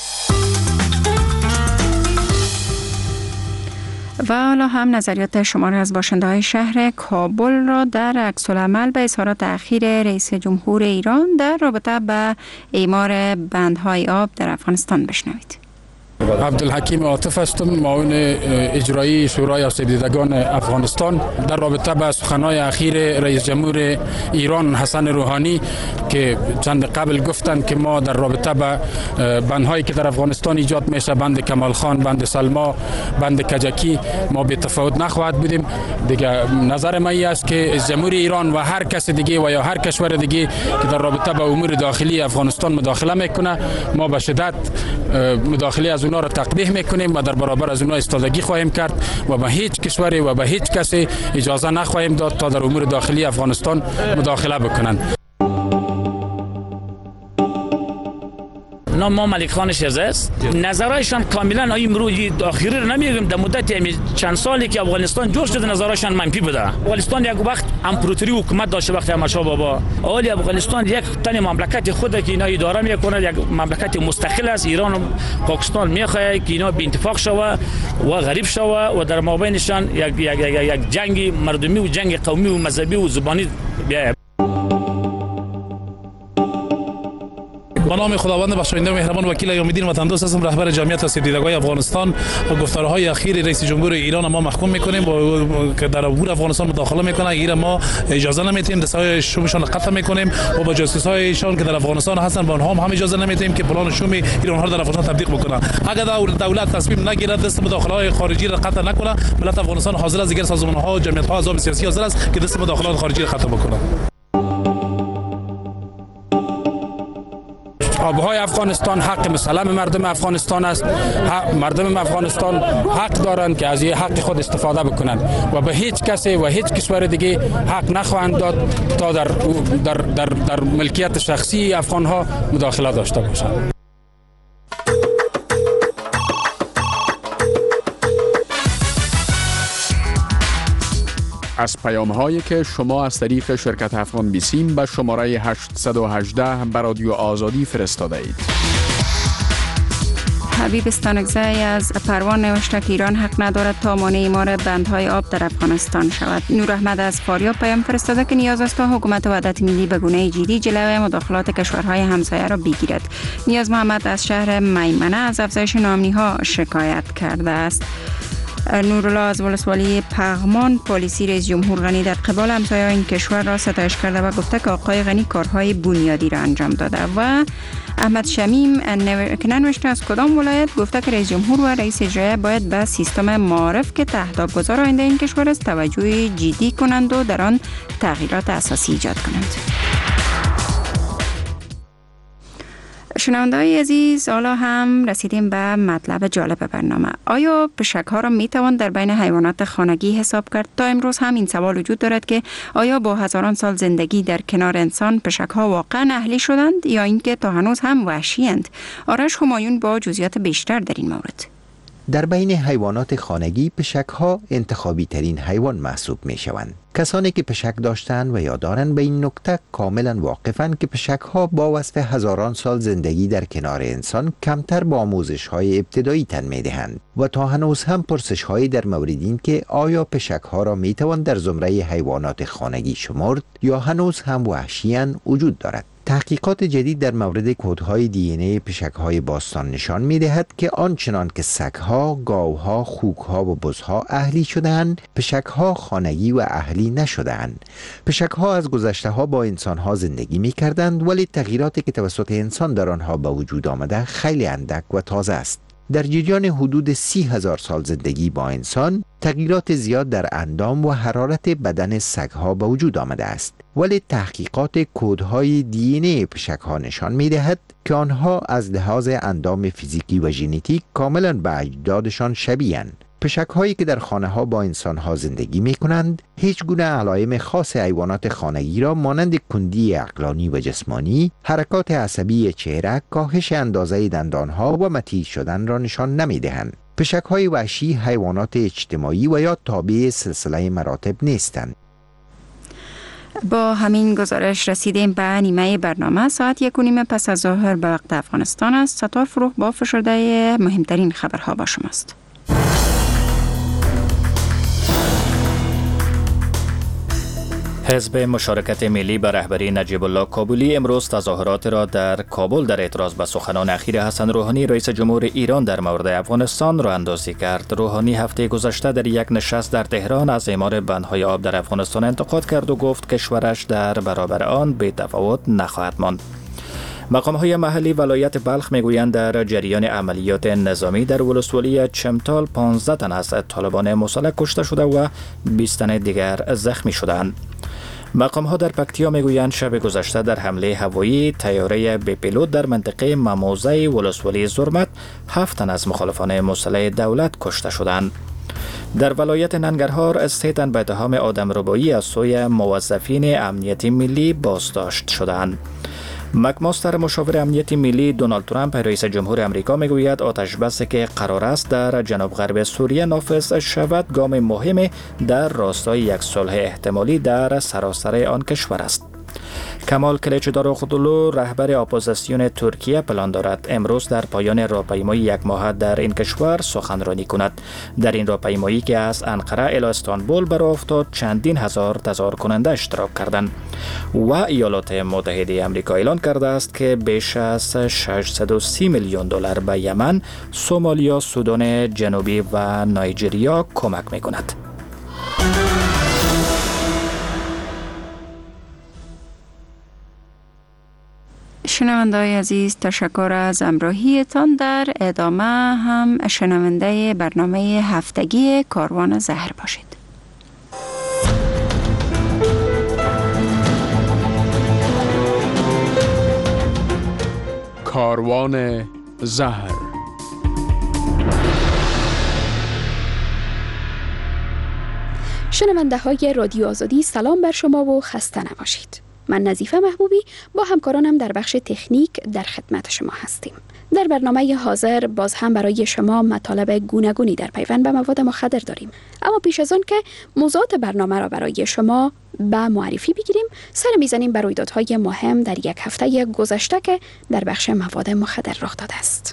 و حالا هم نظریات شما را از باشنده های شهر کابل را در عکس العمل به اظهارات اخیر رئیس جمهور ایران در رابطه به اعمار بندهای آب در افغانستان بشنوید. عبدالحکیم عاطف هستم، معاون اجرایی شورای آسیب‌دیدگان افغانستان. در رابطه با سخن‌های اخیر رئیس جمهور ایران حسن روحانی که چند قبل گفتند که ما در رابطه با بندهایی که در افغانستان ایجاد میشه، بند کمال خان، بند سلما، بند کجکی، ما به تفاوت نخواهد بودیم دیگه. نظر من است که رئیس جمهور ایران و هر کس دیگه و یا هر کشور دیگه که در رابطه با امور داخلی افغانستان مداخله میکنه، ما به شدت مداخله از اونا را تقبیح میکنیم و در برابر از اونا ایستادگی خواهیم کرد و به هیچ کشوری و به هیچ کسی اجازه نخواهیم داد تا در امور داخلی افغانستان مداخله بکنند. نام ما ملک خان شیرزه است. نظرایشان کاملا امروزی داخلی رو نمیگم، در مدت چند سالی که افغانستان جور شده نظرایشان منفی بوده. افغانستان یک وقت امپراتوری حکومت داشته وقت احمد شاه بابا. اولی افغانستان یک تن مملکت خود که اینا اداره میکنه، یک مملکت مستقل است. ایران و پاکستان میخواد که اینا به اتفاق شوه و غریب شوه و در مابینشان یک جنگ مردمی و جنگ قومی و مذهبی و زبانی بیاید. به نام خداوند بخشاینده و مهربان وکیل ایام‌الدین وطندوست هستم، رهبر جمعیت آسیب‌دیدگان افغانستان. و گفتارهای اخیر رئیس جمهور ایران ما محکوم میکنیم که در امور افغانستان مداخله میکنه. ایران ما اجازه نمیدیم، دستای شومشان قطع میکنیم و با جاسوسایشان که در افغانستان هستن با آنها هم اجازه نمیدیم که پلان شوم ایران ها در افغانستان تطبیق بکنن. اگر دولت تصمیم نگیرد دست مداخله خارجی را قطع نکنه، ملت افغانستان حاضر است، دیگر سازمان‌ها و جمعیت‌ها احزاب سیاسی حاضر است که دست مداخلات خارجی را قطع بکنه. آبهای افغانستان حق مسلم مردم افغانستان است. مردم افغانستان حق دارند که از این حق خود استفاده بکنند و به هیچ کسی و هیچ کشور دیگه حق نخواهند داد تا در ملکیت شخصی افغانها مداخله داشته باشند. از پیام‌هایی که شما از طریق شرکت افغان بیسیم به شماره 818 به رادیو آزادی فرستاده اید. حبیب استانکزی از پروان نوشته که ایران حق ندارد تا مانع اعمار بندهای آب در افغانستان شود. نور احمد از فاریاب پیام فرستاده که نیاز است تا حکومت وحدت ملی به گونه جدی جلوی مداخلات کشورهای همسایه را بگیرد. نیاز محمد از شهر میمنه از افزایش ناامنی‌ها شکایت کرده است. نورالله از ولسوالی پغمان پالیسی رئیس جمهور غنی در قبال همسایه‌های این کشور را ستایش کرده و گفته که آقای غنی کارهای بنیادی را انجام داده. و احمد شمیم که ننوشته از کدام ولایت گفته که رئیس جمهور و رئیس اجرایی باید به سیستم معارف که تهدابگذار آینده این کشور است توجه جدی کنند و در آن تغییرات اساسی ایجاد کنند. شنونده‌های عزیز، حالا هم رسیدیم به مطلب جالب برنامه. آیا پشک‌ها را میتوان در بین حیوانات خانگی حساب کرد؟ تا امروز هم این سوال وجود دارد که آیا با هزاران سال زندگی در کنار انسان پشک‌ها واقعا اهلی شدند یا اینکه تا هنوز هم وحشی‌اند؟ آرش همایون با جزئیات بیشتر در این مورد. در بین حیوانات خانگی پشک‌ها انتخابی ترین حیوان محسوب می شوند. کسانی که پشک داشتند و یا دارند به این نکته کاملا واقفند که پشک‌ها با وصف هزاران سال زندگی در کنار انسان کمتر با آموزش‌های ابتدایی تن می‌دهند و تا هنوز هم پرسش‌هایی در مورد این که آیا پشک‌ها را می‌توان در زمره حیوانات خانگی شمرد یا هنوز هم وحشی‌اند وجود دارد. تحقیقات جدید در مورد کدهای دی ان ای پشک‌های باستان نشان می‌دهد که آنچنان که سگ‌ها، گاوها، خوک‌ها و بزها اهلی شده‌اند، پشک‌ها خانگی و اهلی نشده‌اند. پشک‌ها از گذشته‌ها با انسان‌ها زندگی می‌کردند، ولی تغییراتی که توسط انسان در آنها به وجود آمده خیلی اندک و تازه است. در جریان حدود 30,000 سال زندگی با انسان، تغییرات زیاد در اندام و حرارت بدن سگ‌ها به وجود آمده است، ولی تحقیقات کدهای دی ان ای پشک‌ها نشان می‌دهد که آنها از لحاظ اندام فیزیکی و ژنتیک کاملاً به اجدادشان شبیه‌اند. پشک‌هایی که در خانه‌ها با انسان‌ها زندگی می‌کنند، هیچ گونه علائم خاص حیوانات خانگی را مانند کندی عقلانی و جسمانی، حرکات عصبی چهره، کاهش اندازه دندان‌ها و مطیع شدن را نشان نمی‌دهند. پشک‌های وحشی حیوانات اجتماعی و یا تابع سلسله مراتب نیستند. با همین گزارش رسیدیم به نیمه برنامه. ساعت 1:30 پس از ظهر به وقت افغانستان است. ستار فروغ با فشرده مهمترین خبرها با شماست. حزب مشارکت ملی به رهبری نجیب الله کابلی امروز تظاهرات را در کابل در اعتراض به سخنان اخیر حسن روحانی رئیس جمهور ایران در مورد افغانستان راه اندازی کرد. روحانی هفته گذشته در یک نشست در تهران از اعمار بندهای آب در افغانستان انتقاد کرد و گفت کشورش در برابر آن بی تفاوت نخواهد ماند. مقام‌های محلی ولایت بلخ میگویند در جریان عملیات نظامی در ولسوالی چمتال 15 تن از طالبان مسلح کشته شده و 20 تن دیگر زخمی شدند. مقام‌ها در پکتیا میگویند شب گذشته در حمله هوایی طیاره بی پیلوت در منطقه مموزه ولسوالی زرمت 7 تن از مخالفان مسلح دولت کشته شدند. در ولایت ننگرهار 3 تن به اتهام آدمربایی از سوی موظفین امنیتی ملی بازداشت شدند. مکماستر مشاور امنیتی ملی دونالد ترامپ رئیس جمهور امریکا میگوید آتش بسی که قرار است در جنوب غرب سوریه نافذ شود گام مهمی در راستای یک صلح احتمالی در سراسر آن کشور است. کمال کلیچداروغلو رهبر اپوزیسیون ترکیه پلان دارد امروز در پایان راهپیمایی یک ماه در این کشور سخنرانی کند. در این راهپیمایی که از انقره الی استانبول برآ افتاد چندین هزار تظاهر کننده اشتراک کردند و ایالات متحده آمریکا اعلان کرده است که بیش از 630 میلیون دلار به یمن، سومالیا، سودان جنوبی و نایجریا کمک می‌کند. شنونده‌های عزیز، تشکر از همراهیتان. در ادامه هم شنونده برنامه هفتگی کاروان زهر باشید. کاروان زهر. شنونده های رادیو آزادی، سلام بر شما و خسته نباشید. من نظیفه محبوبی با همکارانم در بخش تکنیک در خدمت شما هستیم. در برنامه حاضر باز هم برای شما مطالب گوناگونی در پیوند به مواد مخدر داریم. اما پیش از آن که موضوعات برنامه را برای شما به معرفی بگیریم، سر میزنیم بر رویدادهای مهم در یک هفته گذشته که در بخش مواد مخدر رخ داده است.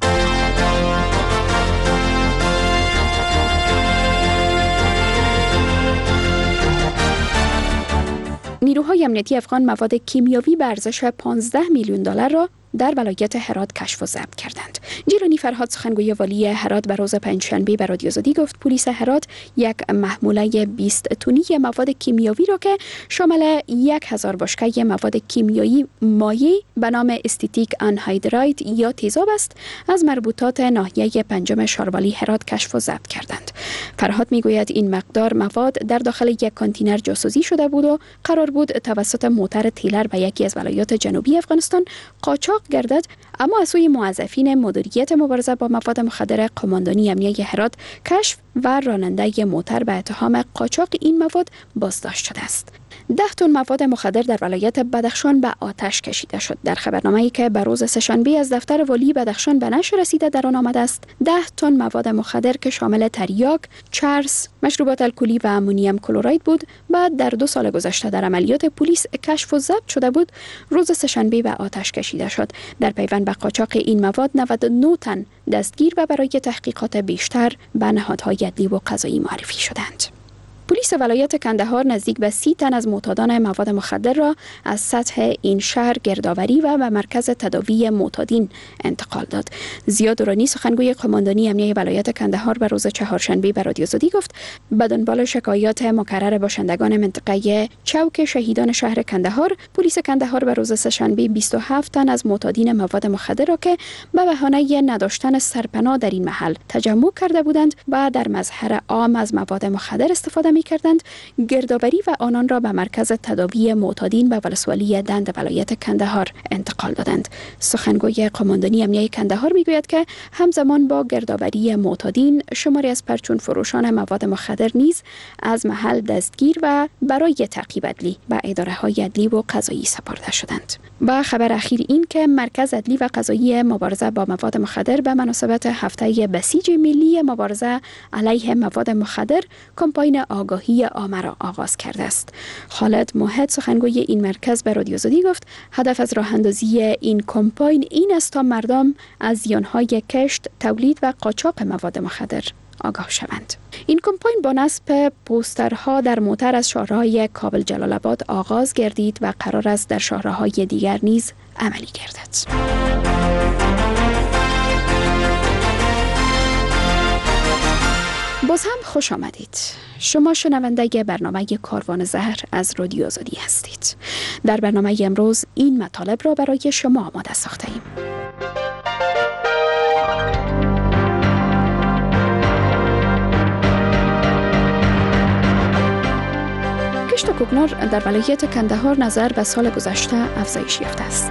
نیروهای امنیتی افغان مواد کیمیاوی به ارزش 15 میلیون دلار را در ولایت هرات کشف و ضبط کردند. جیلانی فرهاد سخنگوی والی هرات به روز پنجشنبه به رادیو آزادی گفت پلیس هرات یک محموله 20 تنی مواد کیمیاوی را که شامل 1000 بشکه مواد کیمیایی مایع به نام استیتیک آنهایدراید یا تیزاب است از مربوطات ناحیه پنجم شاروالی هرات کشف و ضبط کردند. فرهاد میگوید این مقدار مواد در داخل یک کانتینر جاسوسی شده بود و قرار بود توسط موتر تیلر به یکی از ولایات جنوبی افغانستان قاچاق گردد، اما از سوی موظفین مدیریت مبارزه با مواد مخدر قماندانی امنیه هرات کشف و راننده موتر به اتهام قاچاق این مواد بازداشت شده است. 10 تن مواد مخدر در ولایت بدخشان به آتش کشیده شد. در خبرنامه‌ای که به روز سه‌شنبه از دفتر والی بدخشان به نشر رسیده در آن آمده است 10 تن مواد مخدر که شامل تریاک، چرس، مشروبات الکلی و امونیم کلراید بود بعد در 2 سال گذشته در عملیات پلیس کشف و ضبط شده بود روز سه‌شنبه به آتش کشیده شد. در پیوند به قاچاق این مواد 99 تن دستگیر و برای تحقیقات بیشتر به نهادهای عدلی و قضایی معرفی شدند. پلیس ولایت کندهار نزدیک به 30 تن از معتادان مواد مخدر را از سطح این شهر گردآوری و به مرکز تداوی معتادین انتقال داد. ضیا درانی سخنگوی قماندانی امنیه ولایت کندهار به روز چهارشنبه به رادیو آزادی گفت به دنبال شکایات مکرر باشندگان منطقه چوک شهیدان شهر کندهار، پلیس کندهار به روز سه‌شنبه 27 تن از معتادین مواد مخدر را که به بهانه نداشتن سرپناه در این محل تجمع کرده بودند و در مظهر عام از مواد مخدر استفاده کردند گردآوری و آنان را به مرکز تداوی معتادین به ولسوالی دند ولایت کندهار انتقال دادند. سخنگوی قماندانی امنیه کندهار میگوید که همزمان با گردآوری معتادین شماری از پرچون فروشان مواد مخدر نیز از محل دستگیر و برای تعقیب عدلی به اداره‌های عدلی و قضایی سپرده شدند. با خبر اخیر این که مرکز عدلی و قضایی مبارزه با مواد مخدر به مناسبت هفته بسیج ملی مبارزه علیه مواد مخدر کمپاین آگاهی عامه را آغاز کرده است. خالد موحد سخنگوی این مرکز به رادیو آزادی گفت هدف از راه اندازی این کمپاین این است تا مردم از زیانهای کشت، تولید و قاچاق مواد مخدر آگاه شوند. این کمپاین با نصب پوسترها در موتر از شهرهای کابل جلال آباد آغاز گردید و قرار است در شهرهای دیگر نیز عملی گردد. باز هم خوش آمدید. شما شنونده برنامه کاروان زهر از رادیو آزادی هستید. در برنامه امروز این مطالب را برای شما آماده ساخته ایم. کشت کوکنار در ولایت کندهار نظر به سال گذشته افزایش یافته است.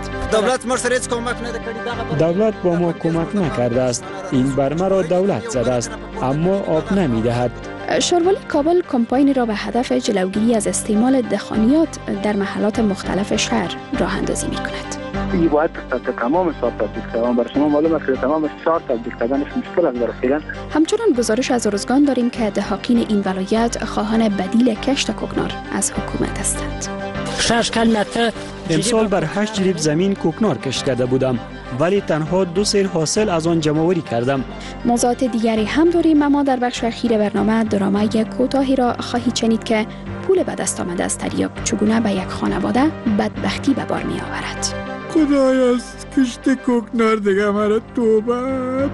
دولت با ما کمک نکرده است. این برمه را دولت زده است اما آب نمی دهد. شاروالی کابل کمپاین را به هدف جلوگیری از استعمال دخانیات در محلات مختلف شهر راه اندازی می کند. این باید تمام سال تطبیق شود. برای شما معلوم است که تمام سال تطبیق کردنش مشکل است در فعلا. همچنان گزارش از ارزگان داریم که دهاقین این ولایت خواهان بدیل کشت کوکنار از حکومت هستند. امسال بر 8 جریب زمین کوکنار کشت کرده بودم ولی تنها 2 سیر حاصل از آن جمع‌آوری کردم. موضوعات دیگری هم داریم اما در بخش اخیر برنامه درامای کوتاهی را خواهید شنید که پول به دست آمده از تریاک چگونه به یک خانواده بدبختی به بار می آورد. خدای از کشت کوکنار دیگه مرا توبه.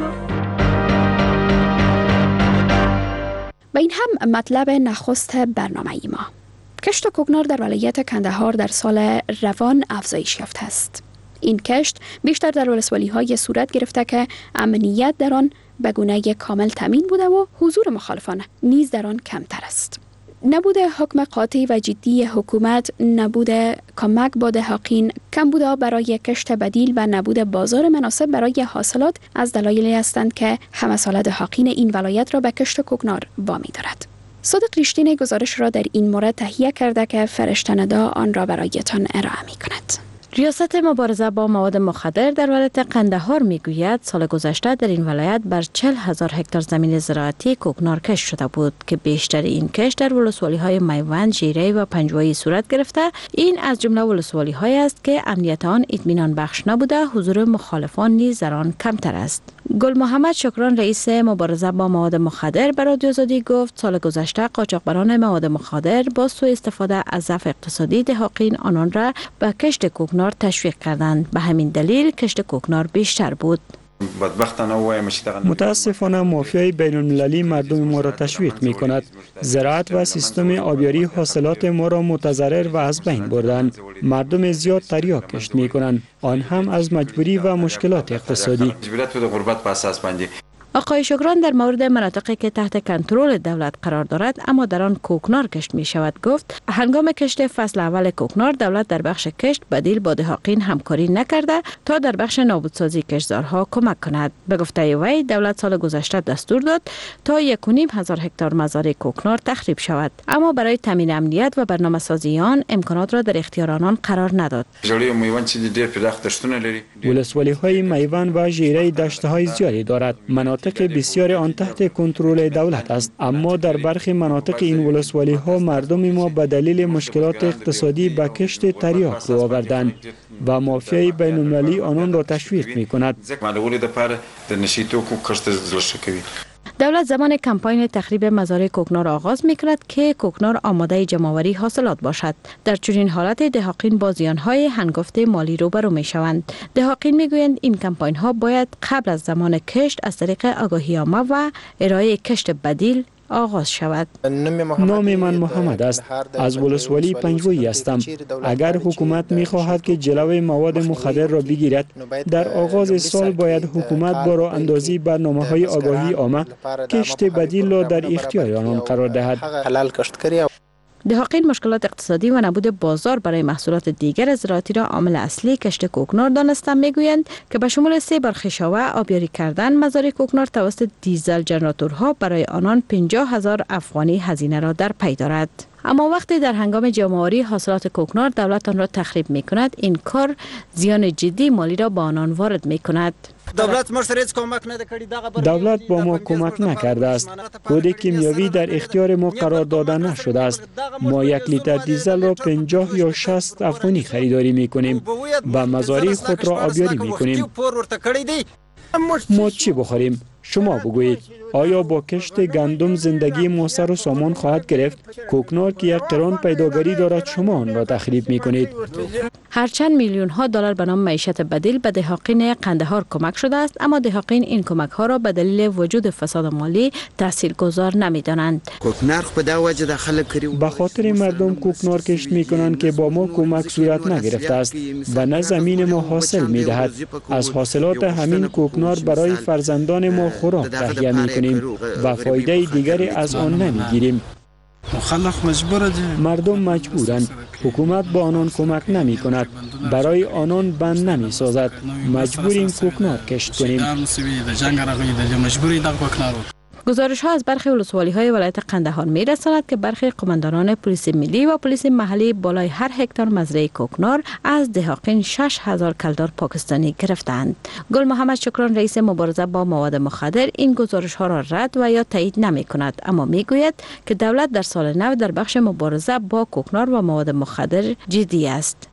و این هم مطلب نخست برنامه ای ما. کشت کوکنار در ولایت کندهار در سال روان افزایش یافته است. این کشت بیشتر در ولسوالی‌های صورت گرفته که امنیت در آن به گونه کامل تامین بوده و حضور مخالفان نیز در آن کمتر است. نبود حکم قاطع و جدی حکومت، نبود کمک با دهاقین، کمبود برای کشت بدیل و نبود بازار مناسب برای حاصلات از دلایلی هستند که همه ساله دهاقین این ولایت را به کشت کوکنار وامی دارد. صادق ریشتین گزارش را در این مورد تهیه کرده که فرشته ندا آن را برایتان ارائه می کند. ریاست مبارزه با مواد مخدر در ولایت قندهار میگوید سال گذشته در این ولایت بر 40,000 هکتار زمین زراعتی کوکنار کشت شده بود که بیشتر این کشت در ولسوالی‌های میوند، ژیره و پنجوایی صورت گرفته. این از جمله ولسوالی‌هایی است که امنیت آن اطمینان بخش نبوده، حضور مخالفان نیز در آن کمتر است. گل محمد شکران رئیس مبارزه با مواد مخدر به رادیو آزادی گفت سال گذشته قاچاقبران مواد مخدر با سوء استفاده از ضعف اقتصادی دهاقین آنان را به کشت کوکنار تشویق کردند. به همین دلیل کشت کوکنار بیشتر بود. متاسفانه مافیای بین المللی مردم ما را تشویق می کند. زراعت و سیستم آبیاری حاصلات ما را متضرر و از بین بردند. مردم زیاد تریاک کشت می کنند، آن هم از مجبوری و مشکلات اقتصادی. آقای شکران در مورد مناطقی که تحت کنترل دولت قرار دارد اما در آن کوکنار کشت می شود گفت هنگام کشت فصل اول کوکنار دولت در بخش کشت بدیل با دهاقین همکاری نکرده تا در بخش نابودسازی کشتزارها کمک کند. به گفته وی دولت سال گذشته دستور داد تا 1,500 هکتار مزارع کوکنار تخریب شود اما برای تامین امنیت و برنامه‌سازی آن امکانات را در اختیار آنان قرار نداد. ولسوالی های میوان و ژیره دشته های زیادی دارد. مناطق بسیار آن تحت کنترل دولت است اما در برخی مناطق این ولسوالی ها مردم ما به دلیل مشکلات اقتصادی به کشت تریاک رو آوردند و مافیای بین المللی آنان را تشویق می کند. دولت زمان کمپاین تخریب مزارع کوکنار آغاز می کند که کوکنار آماده جمع‌آوری حاصلات باشد. در چنین حالت دهاقین با زیان‌های هنگفت مالی روبرو می شوند. دهاقین می گویند این کمپاین ها باید قبل از زمان کشت از طریق آگاهی‌نامه و ارائه کشت بدیل آغاز شود. نام من محمد است. از ولسوالی پنجویی هستم. اگر حکومت می خواهد که جلوی مواد مخدر را بگیرد، در آغاز سال باید حکومت با راه اندازی برنامه‌های آگاهی عامه کشت بدیل را در اختیار آنان قرار دهد. دهاقین مشکلات اقتصادی و نبود بازار برای محصولات دیگر زراعتی را عامل اصلی کشت کوکنار دانستند. میگویند که به شمول 3 بار خشاوه آبیاری کردن مزارع کوکنار توسط دیزل جنراتورها برای آنان 50,000 افغانی هزینه را در پی دارد. اما وقتی در هنگام جمع‌آوری حاصلات کوکنار دولت آن را تخریب می کند، این کار زیان جدی مالی را با آنان وارد می کند. دولت با ما کمک نکرده است. کد کیمیاوی در اختیار ما قرار داده نشده است. ما 1 لیتر دیزل را 50 یا 60 افغانی خریداری می کنیم و مزارع خود را آبیاری می کنیم. ما چی بخوریم؟ شما بگویید. آیا با کشت گندم زندگی ما سر و سامان خواهد گرفت؟ کوکنار که یک قران پیداگری دارد شما آن را تخریب می کنید. هرچند میلیون ها دلار به نام معیشت بدیل به دهاقین قندهار کمک شده است اما دهاقین این کمک ها را به دلیل وجود فساد مالی تاثیرگذار نمی‌دانند. به خاطر مردم کوکنار کشت می کنند که با ما کمک صورت نگرفته است و نه زمین ما حاصل می دهد. از حاصلات همین کوکنار برای فرزندان ما خوراک تهیه می کنیم و فایده دیگری از آن نمی گیریم. مردم مجبورند. حکومت با آنان کمک نمی کند. برای آنان بند نمی سازد. مجبوریم کوکنار کشت کنیم. گزارش ها از برخی ولسوالی های ولایت قندهار می رساند که برخی قماندانان پلیس ملی و پلیس محلی بالای هر هکتار مزرعه کوکنار از دهاقین 6,000 کلدار پاکستانی گرفتند. گل محمد شکران رئیس مبارزه با مواد مخدر این گزارش ها را رد و یا تایید نمی کند اما می گوید که دولت در سال نو در بخش مبارزه با کوکنار و مواد مخدر جدی است.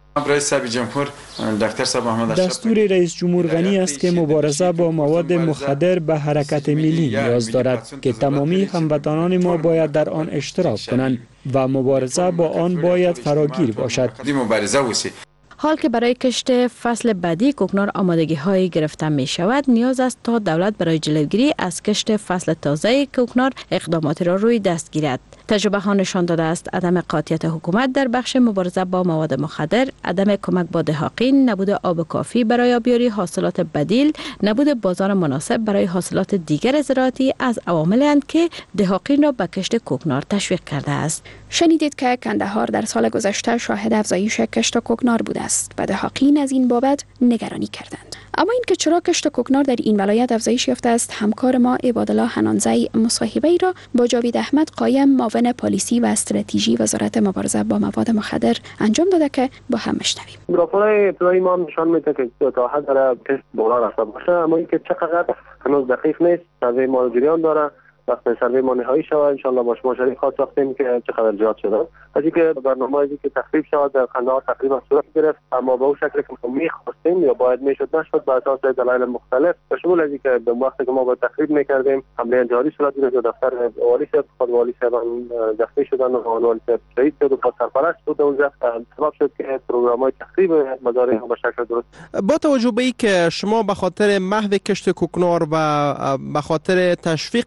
دستور رئیس جمهور غنی است که مبارزه با مواد مخدر به حرکت ملی نیاز دارد که تمامی هموطنان ما باید در آن اشتراک کنند و مبارزه با آن باید فراگیر باشد. حال که برای کشت فصل بعدی کوکنار آمادگی های گرفته می شود نیاز است تا دولت برای جلوگیری از کشت فصل تازه کوکنار اقداماتی را روی دست گیرد. تجربه ها نشان داده است عدم قاطعیت حکومت در بخش مبارزه با مواد مخدر، عدم کمک با دهاقین، نبود آب کافی برای آبیاری حاصلات بدیل، نبود بازار مناسب برای حاصلات دیگر زراعتی از عواملی اند که دهاقین را به کشت کوکنار تشویق کرده است. شنیدید که قندهار در سال گذشته شاهد افزایش کشت کوکنار بوده است و دهاقین از این بابت نگرانی کردند. اما اینکه چرا کشت کوکنار در این ولایت افزایش یافته است، همکار ما عبادالله حنانزی مصاحبه‌ای را با جاوید احمد قایم معاون پالیسی و استراتژی وزارت مبارزه با مواد مخدر انجام داده که با هم میشنویم. راپورهای ابتدایی ما نشان میده که تا حد داره کشت بالا رفته باشه اما اینکه چقدر هنوز دقیق نیست. سروی ما جریان داره. وقتی سروی ما نهایی شود ان شاء الله با شما شریک خواهد ساختیم که چقدر زیاد شده. از اینکه برنامه‌ای که تخریب شود در قندهار تقریبا صورت گرفت اما به اون شکلی که ما می‌خواستیم یا باید میشد نشد به اساس دلایل مختلف به شمول از اینکه به وقتی که ما با تخریب می‌کردیم حمله جاری صورت گرفت دفتر والی صاحب خود والی صاحب دفعه شدن و والی صاحب شهید شد و سرپرست بود اونجا سبب شد که پروگرام‌های تخریب مزارع به شکل درست. با توجه به اینکه شما به خاطر محو کشت کوکنار و به خاطر تشویق دهاقین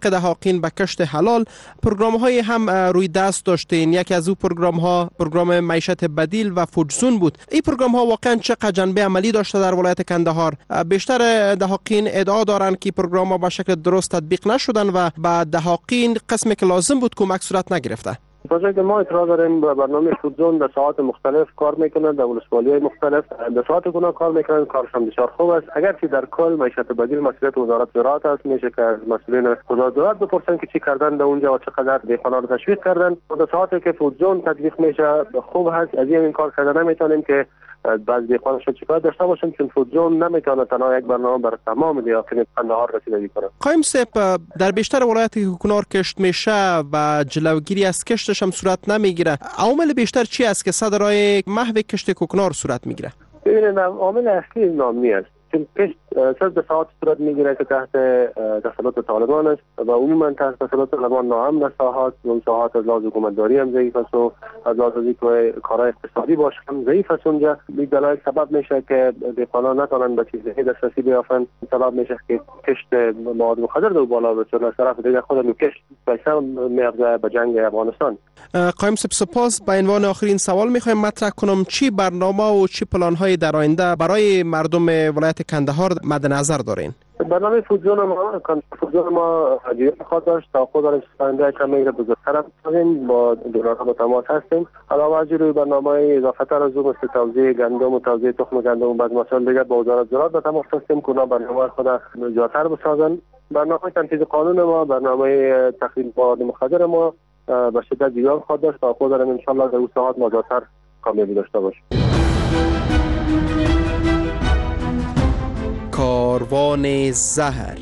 دهاقین به کشت حلال. پروگرام‌های هم روی دست داشتین. یکی از او پروگرام‌ها پروگرام معیشت بدیل و فودزون بود. این پروگرام‌ها واقعا چقدر جنبه عملی داشته در ولایت کندهار؟ بیشتر دهاقین ادعا دارند که پروگرام‌ها به شکل درست تطبیق نشدن و به دهاقین قسمی که لازم بود کمک صورت نگرفته. پروژه که ما اعتراض داریم به برنامه فودزون در ساعات مختلف کار میکنند، در ولسوالی‌های مختلف در ساعات گونه کار میکنند. کارش هم بسیار خوب است. اگر که در کل معیشت بدیل مسئولیت وزارت زراعت است، میشه که از مسئولین وزارت زراعت بپرسن که چی کردن در اونجا و چقدر دهقانا رو تشویق کردن. در ساعاتی که فودزون تطبیق میشه خوب هست. از این کار کردن نمیتونیم که بعضی دهقانان شکایت داشته باشن، چون فودزون نمیتونه تنها یک برنامه برای تمام دهقان کندهار رسیدگی کنه. قایم صاحب، در بیشتر ولایت کوکنار کشت میشه و جلوگیری از کشتش هم صورت نمیگیره. عوامل بیشتر چی است که صدرای محو کشت کوکنار صورت میگیره؟ ببینید، عامل اصلی نامی است. چون کشت صد ساعت صورت میگیره که تحت تسلط طالبان است و عموما تحت تسلط طالبان ناامن است. اون ساحات از لحاظ حکومتداری هم ضعیف است و از لحاظ اینکه کارهای اقتصادی باشه هم ضعیف است. اونجا یک دلایل سبب میشه که دهقانان نتونن به چیزی دسترسی بیابن. سبب میشه که کشت مواد مخدر دو بالا بره. از طرف دیگه خود کشت پیسه میافزه به جنگ افغانستان. قایم صاحب، سپاس. به عنوان آخرین سوال میخوایم مطرح کنم چی برنامه و چی پلان‌های در آینده برای مردم ولایت کندهار مد نظر دارین؟ برنامه فودزون ما جیب خواهد داشت. تا خود داریم سنده کم میگره بزرگتر هم با دولت با تماس هستیم. علاوه از روی برنامه اضافه تر از اون مثل توزیع گندم و توزیع تخم گندم و بعد مسائل دیگر با وزارت زراعت با تماس هستیم که اونا برنامه خود زیادتر بسازن. برنامه تنفیذ قانون ما، برنامه تخریب مواد مخدر ما به شدت زیاد خواهد داشت. تا خود داریم ان شاء الله در اون ساعات ما زیادتر کامیابی داشته باشیم. کاروان زهر.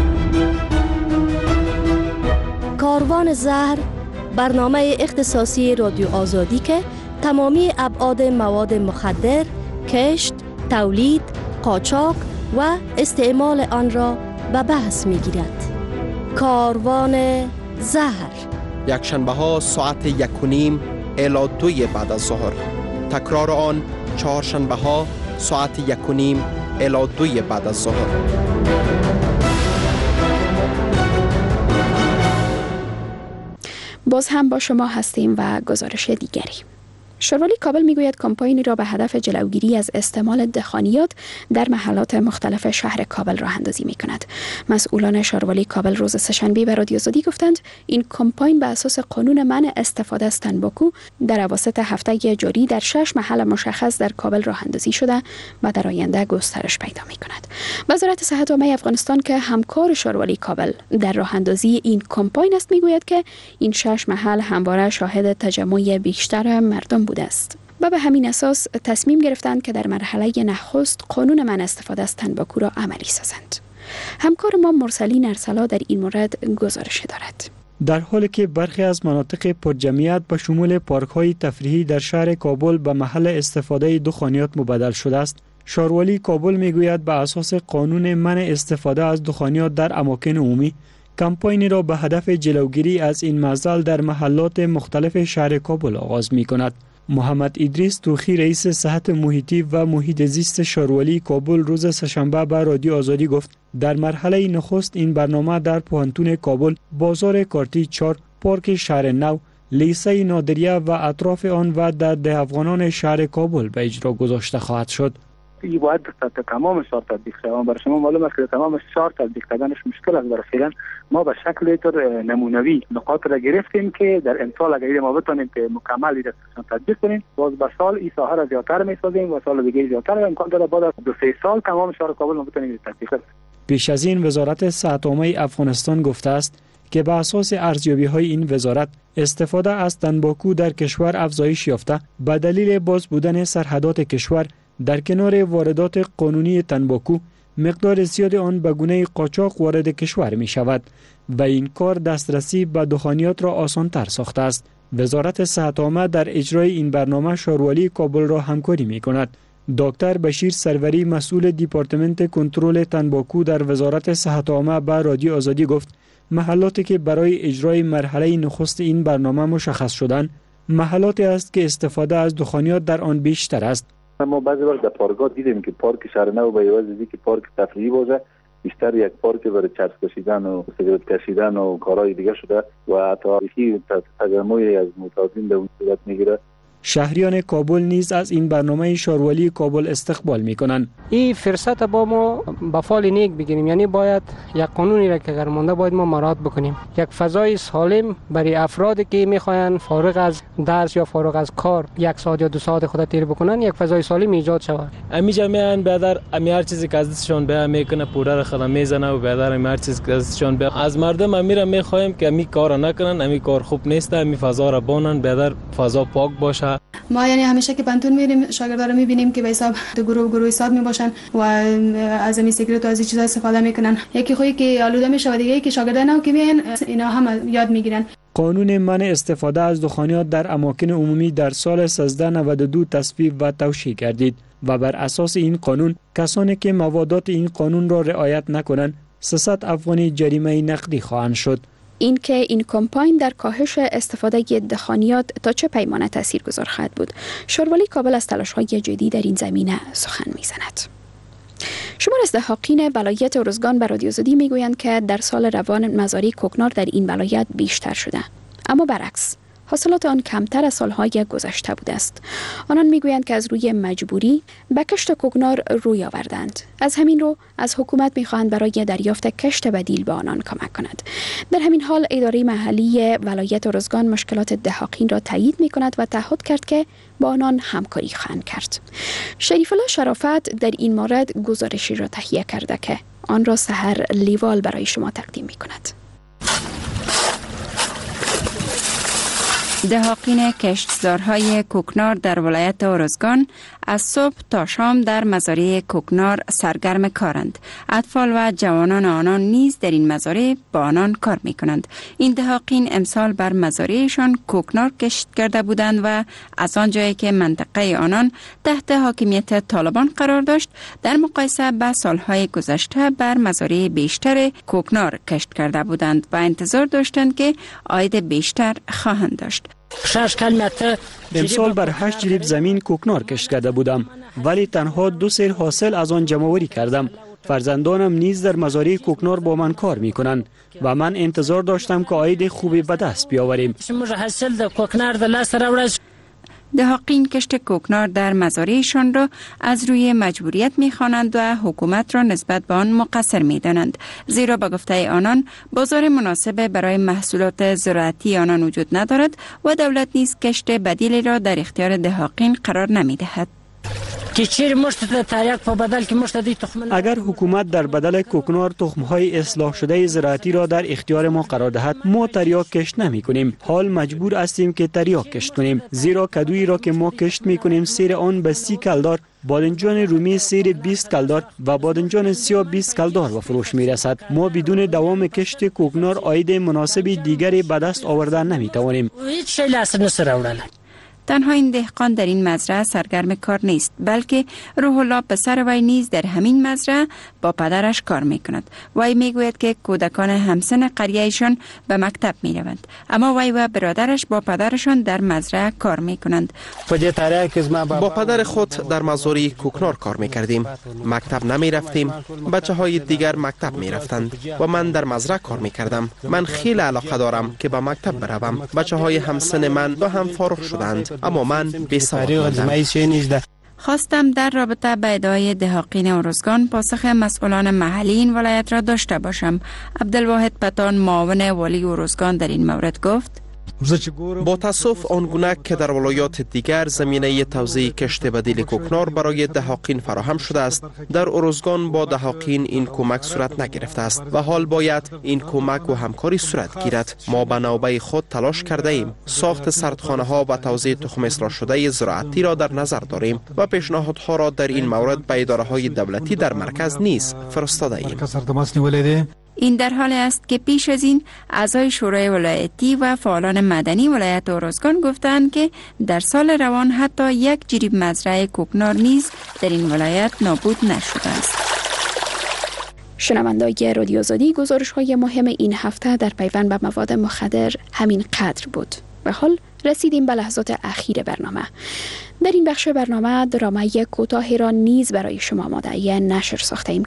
کاروان زهر برنامه اختصاصی رادیو آزادی که تمامی ابعاد مواد مخدر، کشت، تولید، قاچاق و استعمال آن را به بحث می‌گیرد. کاروان زهر یکشنبه ها ساعت 1:30 الی 2 بعد از ظهر. تکرار آن چهارشنبه ها ساعت 1:30 الی 2 بعد از ظهر. باز هم با شما هستیم و گزارش دیگری. شاروالی کابل میگوید کمپاینی را به هدف جلوگیری از استعمال دخانیات در محلات مختلف شهر کابل راه اندازی می کند. مسئولان شاروالی کابل روز سه‌شنبه به رادیو آزادی گفتند این کمپاین به اساس قانون منع استفاده از تنباکو در اواسط هفته جاری در 6 محل مشخص در کابل راه اندازی شده و در آینده گسترش پیدا می کند. وزارت صحت عامه افغانستان که همکار شاروالی کابل در راه اندازی این کمپاین است میگوید که این 6 محل همواره شاهد تجمع بیشتر مردم بوده است و به همین اساس تصمیم گرفتند که در مرحله نخست قانون منع استفاده از تنباکو را عملی سازند. همکار ما مرسلین ارسلا در این مورد گزارش دارد. در حالی که برخی از مناطق پرجمعیت به شمول پارک‌های تفریحی در شهر کابل به محل استفاده دخانیات مبدل شده است، شاروالی کابل میگوید به اساس قانون منع استفاده از دخانیات در اماکن عمومی کمپاینی را به هدف جلوگیری از این معضل در محلات مختلف شهر کابل آغاز می کند. محمد ادریس توخی رئیس صحت محیطی و محیط زیست شاروالی کابل روز سه‌شنبه به رادیو آزادی گفت در مرحله نخست این برنامه در پوهنتون کابل، بازار کارتی 4، پارک شهر نو، لیسه نادریه و اطراف آن و در ده افغانان شهر کابل به اجرا گذاشته خواهد شد. این باید تمام شهر تطبیق شود. برای شما معلوم است که تمام شهر تطبیق کردنش مشکل است. برای فعلا ما به شکل طور نمونوی نقاط را گرفتیم که در امسال اگر ما بتونیم که مکمل این تطبیق کنیم، باز به سال این ساحه را زیادتر می‌سازیم و سال دیگه زیادتر امکان داره بعد از 2-3 سال تمام شهر کابل ما بتونیم تطبیق کنیم. پیش از این وزارت صحت عامه افغانستان گفته است که به اساس ارزیابی‌های این وزارت استفاده از تنباکو در کشور افزایش یافته به دلیل باز بودن سرحدات کشور. در کنار واردات قانونی تنباکو، مقدار زیاد آن به گونه قاچاق وارد کشور می شود و این کار دسترسی به دخانیات را آسان تر ساخته است. وزارت صحت عامه در اجرای این برنامه شاروالی کابل را همکاری می کند. دکتر بشیر سروری مسئول دیپارتمنت کنترل تنباکو در وزارت صحت عامه به رادیو آزادی گفت محلاتی که برای اجرای مرحله نخست این برنامه مشخص شدند محلاتی است که استفاده از دخانیات در آن بیشتر است. ما بعضی وقت در پارک‌ها دیدیم که پارک شهر نو به عوض از اینکه پارک تفریحی باشه بیشتر یک پارک برای چرس کشیدن و سیگارت کشیدن و کارهای دیگه شده و تاریخی تجمعی از معتادین به اون صورت میگیره. شهریان کابل نیز از این برنامه شاروالی کابل استقبال میکنند. این فرصت با ما به فال نیک بگیریم، یعنی باید یک قانونی را که مانده باید ما مراعات بکنیم، یک فضای سالم برای افرادی که میخواین فارغ از درس یا فارغ از کار 1 ساعت یا 2 ساعت خود تیر بکنن، یک فضای سالم ایجاد شود. امی جمعیان بیادر امی هر چیزی که از دستشون به میکنه پوره را خلا میزنه و بیادر امی هر چیزی که از دستشون به از مردم امی را میخوایم که امی کار نکنن، امی کار خوب نیست، امی فضا را بانن، بیادر فضا پاک باشه. ما یعنی همیشه که پنتون میریم شاگردا رو میبینیم که به حساب گروه حساب میباشن و از این سیگارت و از این چیزا استفاده میکنن. یکی خویی که آلوده میشه و دیگه ای که شاگردان نو که میان اینا هم یاد میگیرن. قانون منع استفاده از دخانیات در اماکن عمومی در سال 1392 تصویب و توشیح گردید و بر اساس این قانون کسانی که موادات این قانون را رعایت نکنند 300 افغانی جریمه نقدی خواهند شد. این که این کمپاین در کاهش استفاده دخانیات تا چه پیمانه تاثیرگذار خواهد بود. شاروالی کابل از تلاش‌های جدی در این زمینه سخن می‌زند. شمار از دهاقین ولایت ارزگان به رادیو آزادی میگویند که در سال روان مزارع کوکنار در این ولایت بیشتر شده، اما برعکس حاصلات آن کمتر از سالهای گذشته بوده است. آنان میگویند که از روی مجبوری به کشت کوکنار روی آوردند. از همین رو از حکومت میخواهند برای دریافت کشت بدیل به آنان کمک کند. در همین حال اداره محلی ولایت ارزگان مشکلات دهاقین را تایید میکند و تعهد کرد که با آنان همکاری خواهند کرد. شریف الله شرافت در این مورد گزارشی را تهیه کرده که آن را سحر لیوال برای شما تقدیم میکند. دهاقین کشتزارهای کوکنار در ولایت ارزگان از صبح تا شام در مزارع کوکنار سرگرم کارند. اطفال و جوانان آنان نیز در این مزارع با آنان کار می کنند. این دهاقین امسال بر مزارعشان کوکنار کشت کرده بودند و از آنجایی که منطقه آنان تحت حاکمیت طالبان قرار داشت، در مقایسه با سالهای گذشته بر مزارع بیشتر کوکنار کشت کرده بودند و انتظار داشتند که عاید بیشتر خواهند داشت. امسال بر 8 جریب زمین کوکنار کشت کرده بودم، ولی تنها 2 سیر حاصل از آن جمع‌آوری کردم. فرزندانم نیز در مزارع کوکنار با من کار می کنند و من انتظار داشتم که عاید خوبی به دست بیاوریم. دهاقین کشت کوکنار در مزارعشان را از روی مجبوریت می‌خوانند و حکومت را نسبت به آن مقصر می‌دانند، زیرا به گفته آنان بازار مناسب برای محصولات زراعتی آنان وجود ندارد و دولت نیز کشت بدیلی را در اختیار دهاقین قرار نمی‌دهد. اگر حکومت در بدل کوکنار تخم‌های اصلاح شده زراعتی را در اختیار ما قرار دهد، ما تریاک کشت نمی کنیم. حال مجبور هستیم که تریاک کشت کنیم، زیرا کدویی را که ما کشت می کنیم سیر آن به 30 کلدار، بادنجان رومی سیر 20 کلدار و بادنجان سیاه 20 کلدار به فروش می رسد. ما بدون دوام کشت کوکنار عاید مناسب دیگری به دست آوردن نمی توانیم. تنها این دهقان در این مزرعه سرگرم کار نیست، بلکه روح الله پسر وی نیز در همین مزرعه با پدرش کار می کند. وی می گوید که کودکان همسن قریهشان به مکتب می روند، اما وی و برادرش با پدرشان در مزرعه کار می کنند. با پدر خود در مزارع کوکنار کار می کردیم. مکتب نمی رفتیم، بچه های دیگر مکتب می رفتند و من در مزرعه کار می کردم. من خیلی علاقه دارم که به مکتب بروم. بچه های همسن من دو هم فارغ شدند، اما من بی‌سواد. خواستم در رابطه با ادعای دهاقین ارزگان پاسخ مسئولان محلی این ولایت را داشته باشم. عبدالواحد پتان معاون والی ارزگان در این مورد گفت: با تاسف آنگونه که در ولایات دیگر زمینه توزیع کشت بدیل کوکنار برای دهاقین فراهم شده است، در ارزگان با دهاقین این کمک صورت نگرفته است و حال باید این کمک و همکاری صورت گیرد. ما به نوبه خود تلاش کرده ایم، ساخت سردخانه ها و توزیع تخم اصلاح شده زراعتی را در نظر داریم و پیشنهادها را در این مورد به اداره های دولتی در مرکز نیز فرستاده ایم. این در حال است که پیش از این اعضای شورای ولایتی و فعالان مدنی ولایت ارزگان گفتند که در سال روان حتی 1 جریب مزرعه کوکنار نیز در این ولایت نابود نشده است. شنوندگان رادیو آزادی، گزارش‌های مهم این هفته در پیوند به مواد مخدر همین قدر بود. و حال رسیدیم به لحظات اخیر برنامه. در این بخش برنامه درامای کوتاهی را نیز برای شما آماده نشر ساختیم که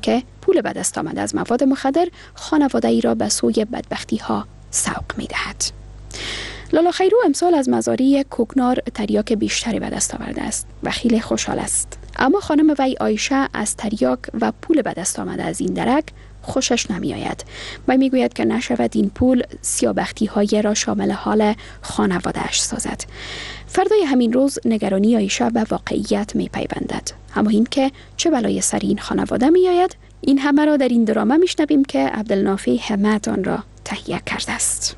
پول به دست آمده از مواد مخدر خانواده ای را به سوی بدبختی ها سوق می دهد. لالا خیرو امسال از مزاری کوکنار تریاک بیشتری به دست آورده است و خیلی خوشحال است. اما خانم وی آیشه از تریاک و پول به دست آمده از این درک خوشش نمی آید و می گوید که نشود این پول سیابختی های را شامل حال خانواده اش سازد. فردای همین روز نگرانی آیشه به واقعیت می پیوندد، اما این که چه بلای سر این خانواده می آید، این همه را در این دراما می شنویم که عبدالنافع همت آن را تهیه کرده است.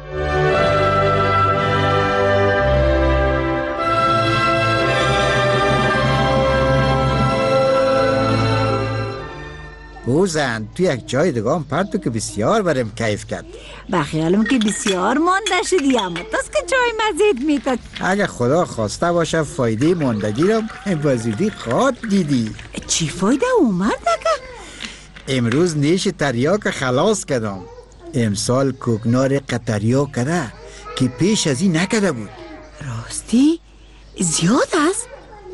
او زن تو یک جای دگام پرتو که بسیار برم کیف کرد. بخیالم که بسیار مانده شدی، اما تاست که چای مزید میتد. اگه خدا خواسته باشه فایده ماندگی را بازودی خواد دیدی. چی فایده اومد دکه؟ امروز نیش تریاک خلاص کردم. امسال کوکنار قطریاک کده که پیش از این نکده بود. راستی؟ زیاد است؟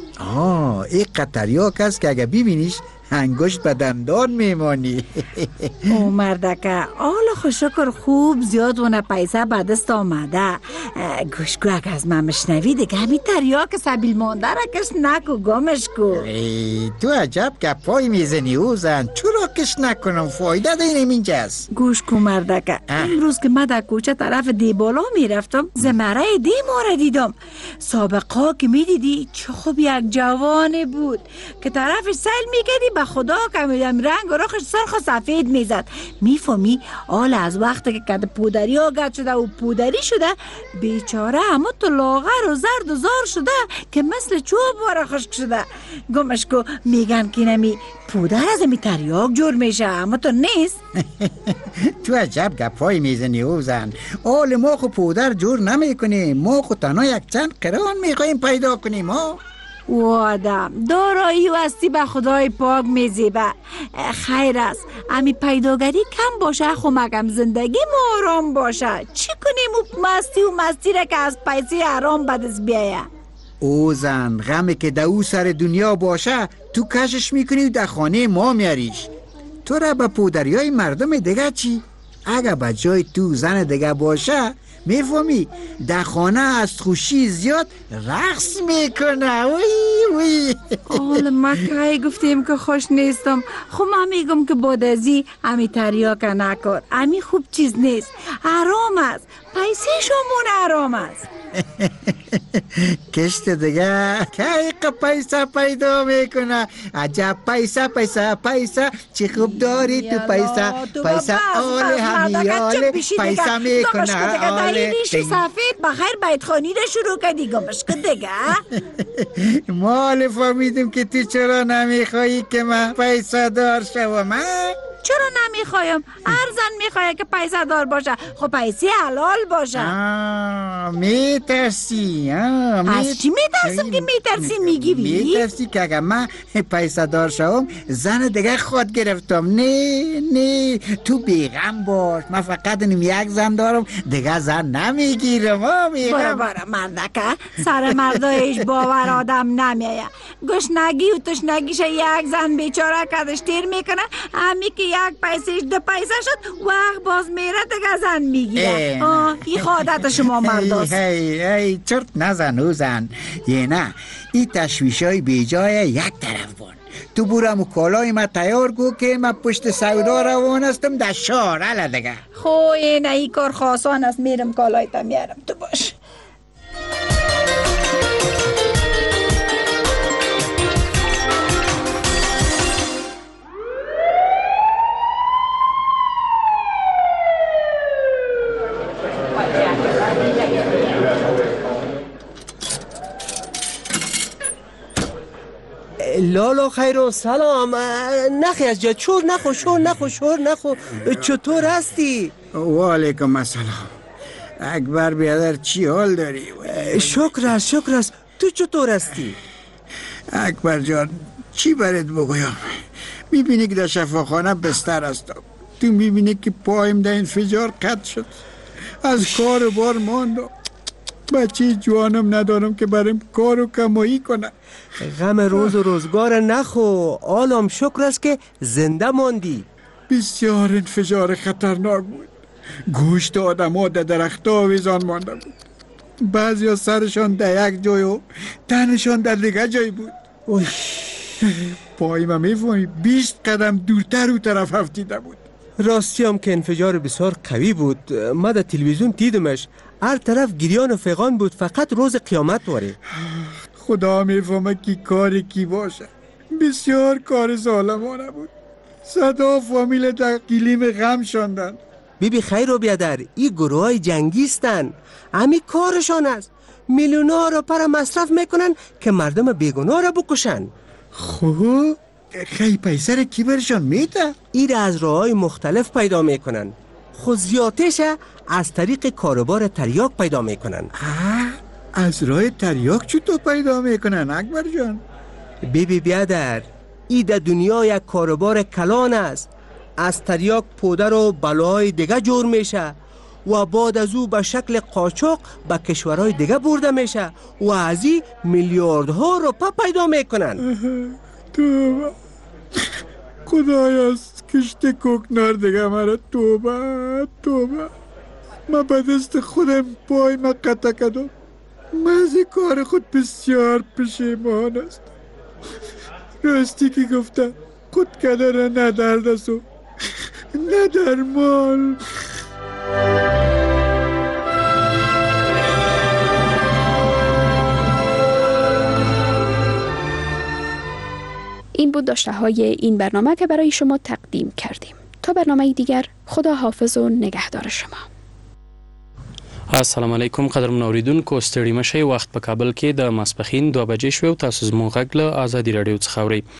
این قطریاک است که اگه ببینیش انگشت به دندان میمانی. او مردکه حالا خوشکر خوب زیاد ونه پیسه به دست آمده. گوشگو اگه از من مشنوی دیگه همین تریاک سبیل مانده را کش نکو گمش کو. تو عجب گپای میزنی او زن، چرا کش نکنم؟ فایده دینم اینجاست. گوش کو مردکه، امروز که من در کوچه طرف دیبالا میرفتم زمره دی ما را دیدم. سابقا که میدیدی چه خوب یک جوان بود که طرفش سیل میکردی به خدا کمیدم رنگ و رخش سرخ و سفید میزد. میفهمی حال از وقتی که کد پودری آگد شده و پودری شده بیچاره همه تو لاغر و زرد و زار شده که مثل چوب واره خشک شده. گمش کو میگن که نمی پودر از امی تریاک جور میشه، اما تو نیست. تو عجب گپای میزنی او زن. حال ما خو پودر جور نمیکنیم، ما خو تنها یک چند قران میخواییم پیدا کنیم. و آدم دارایی و هستی به خدای پاک میزیبه. خیر است امی پیداگری کم باشه خو مگم زندگی ما آرام باشه. چی کنیم و مستی را که از پیسی حرام بدست بیایه؟ او زن غمی که دو سر دنیا باشه تو کشش میکنی و در خانه ما میاریش. تو را به پودری های مردم دیگه چی؟ اگه به جای تو زن دیگه باشه میفهمی در خانه از خوشی زیاد رقص میکنه. وی حال ما که گفتیم که خوش نیستم. خب من میگم که بادازی امی تریاک نکن، امی خوب چیز نیست، حرام است، پیسه شمون حرام است. کشت دیگه که پیسه پیدا میکنه. عجب پیسه چی خوب داری تو پیسه آل همیال پیسه میکنه. آل ریشی سفید بخیر بیتخانی رو شروع کردی. گمش که دیگه مال فهمیدم که تو چرا نمیخوایی که من پیسه دار شوم. چرا نمیخوایم؟ هر زن میخواه که پیسه دار باشه، خب پیسه حلال باشه. میترسی؟ از چی میترسم که میترسی میگی بی؟ میترسی که اگه من پیسه دار شوم زن دیگه خود گرفتم. نه تو بیغم باش، من فقط یک زن دارم دیگه زن نمیگیرم. برا مردکه سر مردایش باور آدم نمیایه. گشنگی و تشنگیش یک زن بیچاره کدش تیر میکنه، همی که یک پیسهش دو پیسه شد وقت باز میره دیگه زن میگیره. این خودت شما مرداست. ای چرت نزن او زن. یه نه این تشویشای بی جای یک طرف بان. تو برم و کالای ما تیار گو که من پشت سودا روان هستم در شاره دیگه. خوی نه این کار خاصان است، میرم کالای تا میارم تو باش. لالا خیر و سلام. نخی از جا شور نخو. چطور هستی؟ و علیکم السلام. اکبر بیادر چی حال داری؟ شکر است. تو چطور هستی؟ اکبر جان چی برات بگویم؟ میبینی که در شفاخانه بستر هستم. تو میبینی که پایم در انفجار قطع شد، از کار بار ماندم. بچه جوانم ندارم که برام کار و کمایی کنه. غم روز و روزگار نخو، عالم شکر است که زنده ماندی. بسیار انفجار خطرناک بود. گوشت آدم ها در درخت ها ویزان مانده بود. بعضی ها سرشان در یک جای و تنشان در دیگه جای بود. پای ما میفهمی 20 قدم دورتر او طرف افتیده بود. راستی هم که انفجار بسیار قوی بود. ما در تلویزیون دیدمش، هر طرف گریان و فغان بود، فقط روز قیامت واره. خدا میفهمه کی کاری کی باشه. بسیار کار ظالمانه بود. صدا فامیل در گلیم غم شاندن. بیبی خیر و بیادر، این گروه های جنگیستن، همی کارشان است. میلیون‌ها را پر مصرف میکنن که مردم بیگناه را بکشن. خوب خیلی پیسه را کی برشان میده؟ این از راه های مختلف پیدا میکنن. خود زیادش از طریق کاروبار تریاک پیدا میکنن. از راه تریاک چطور پیدا میکنن اکبر جان؟ بیبی بیادر، این در دنیا یک کاروبار کلان است. از تریاک پودر و بلاهای دیگه جور میشه و بعد از او به شکل قاچاق به کشورهای دیگه برده میشه و از این میلیاردها روپا پیدا میکنن. توبه خدایا کشت کوکنار دیگه مرا توبه من به دست خودم پای من قطع کردم. من از کار خود بسیار پشیمان است. راستی که گفته خود کدر نه در دستو نه در مال. این بود داشته های این برنامه که برای شما تقدیم کردیم. تا برنامه دیگر، خدا حافظ و نگهدار شما. السلام علیکم قدرمن اوریدونکو، ستړي مشئ. وخت په کابل کې د ماسپښین 2 بجې شوې او تاسو زموږ غږ له آزادي رادیو څخه اورئ.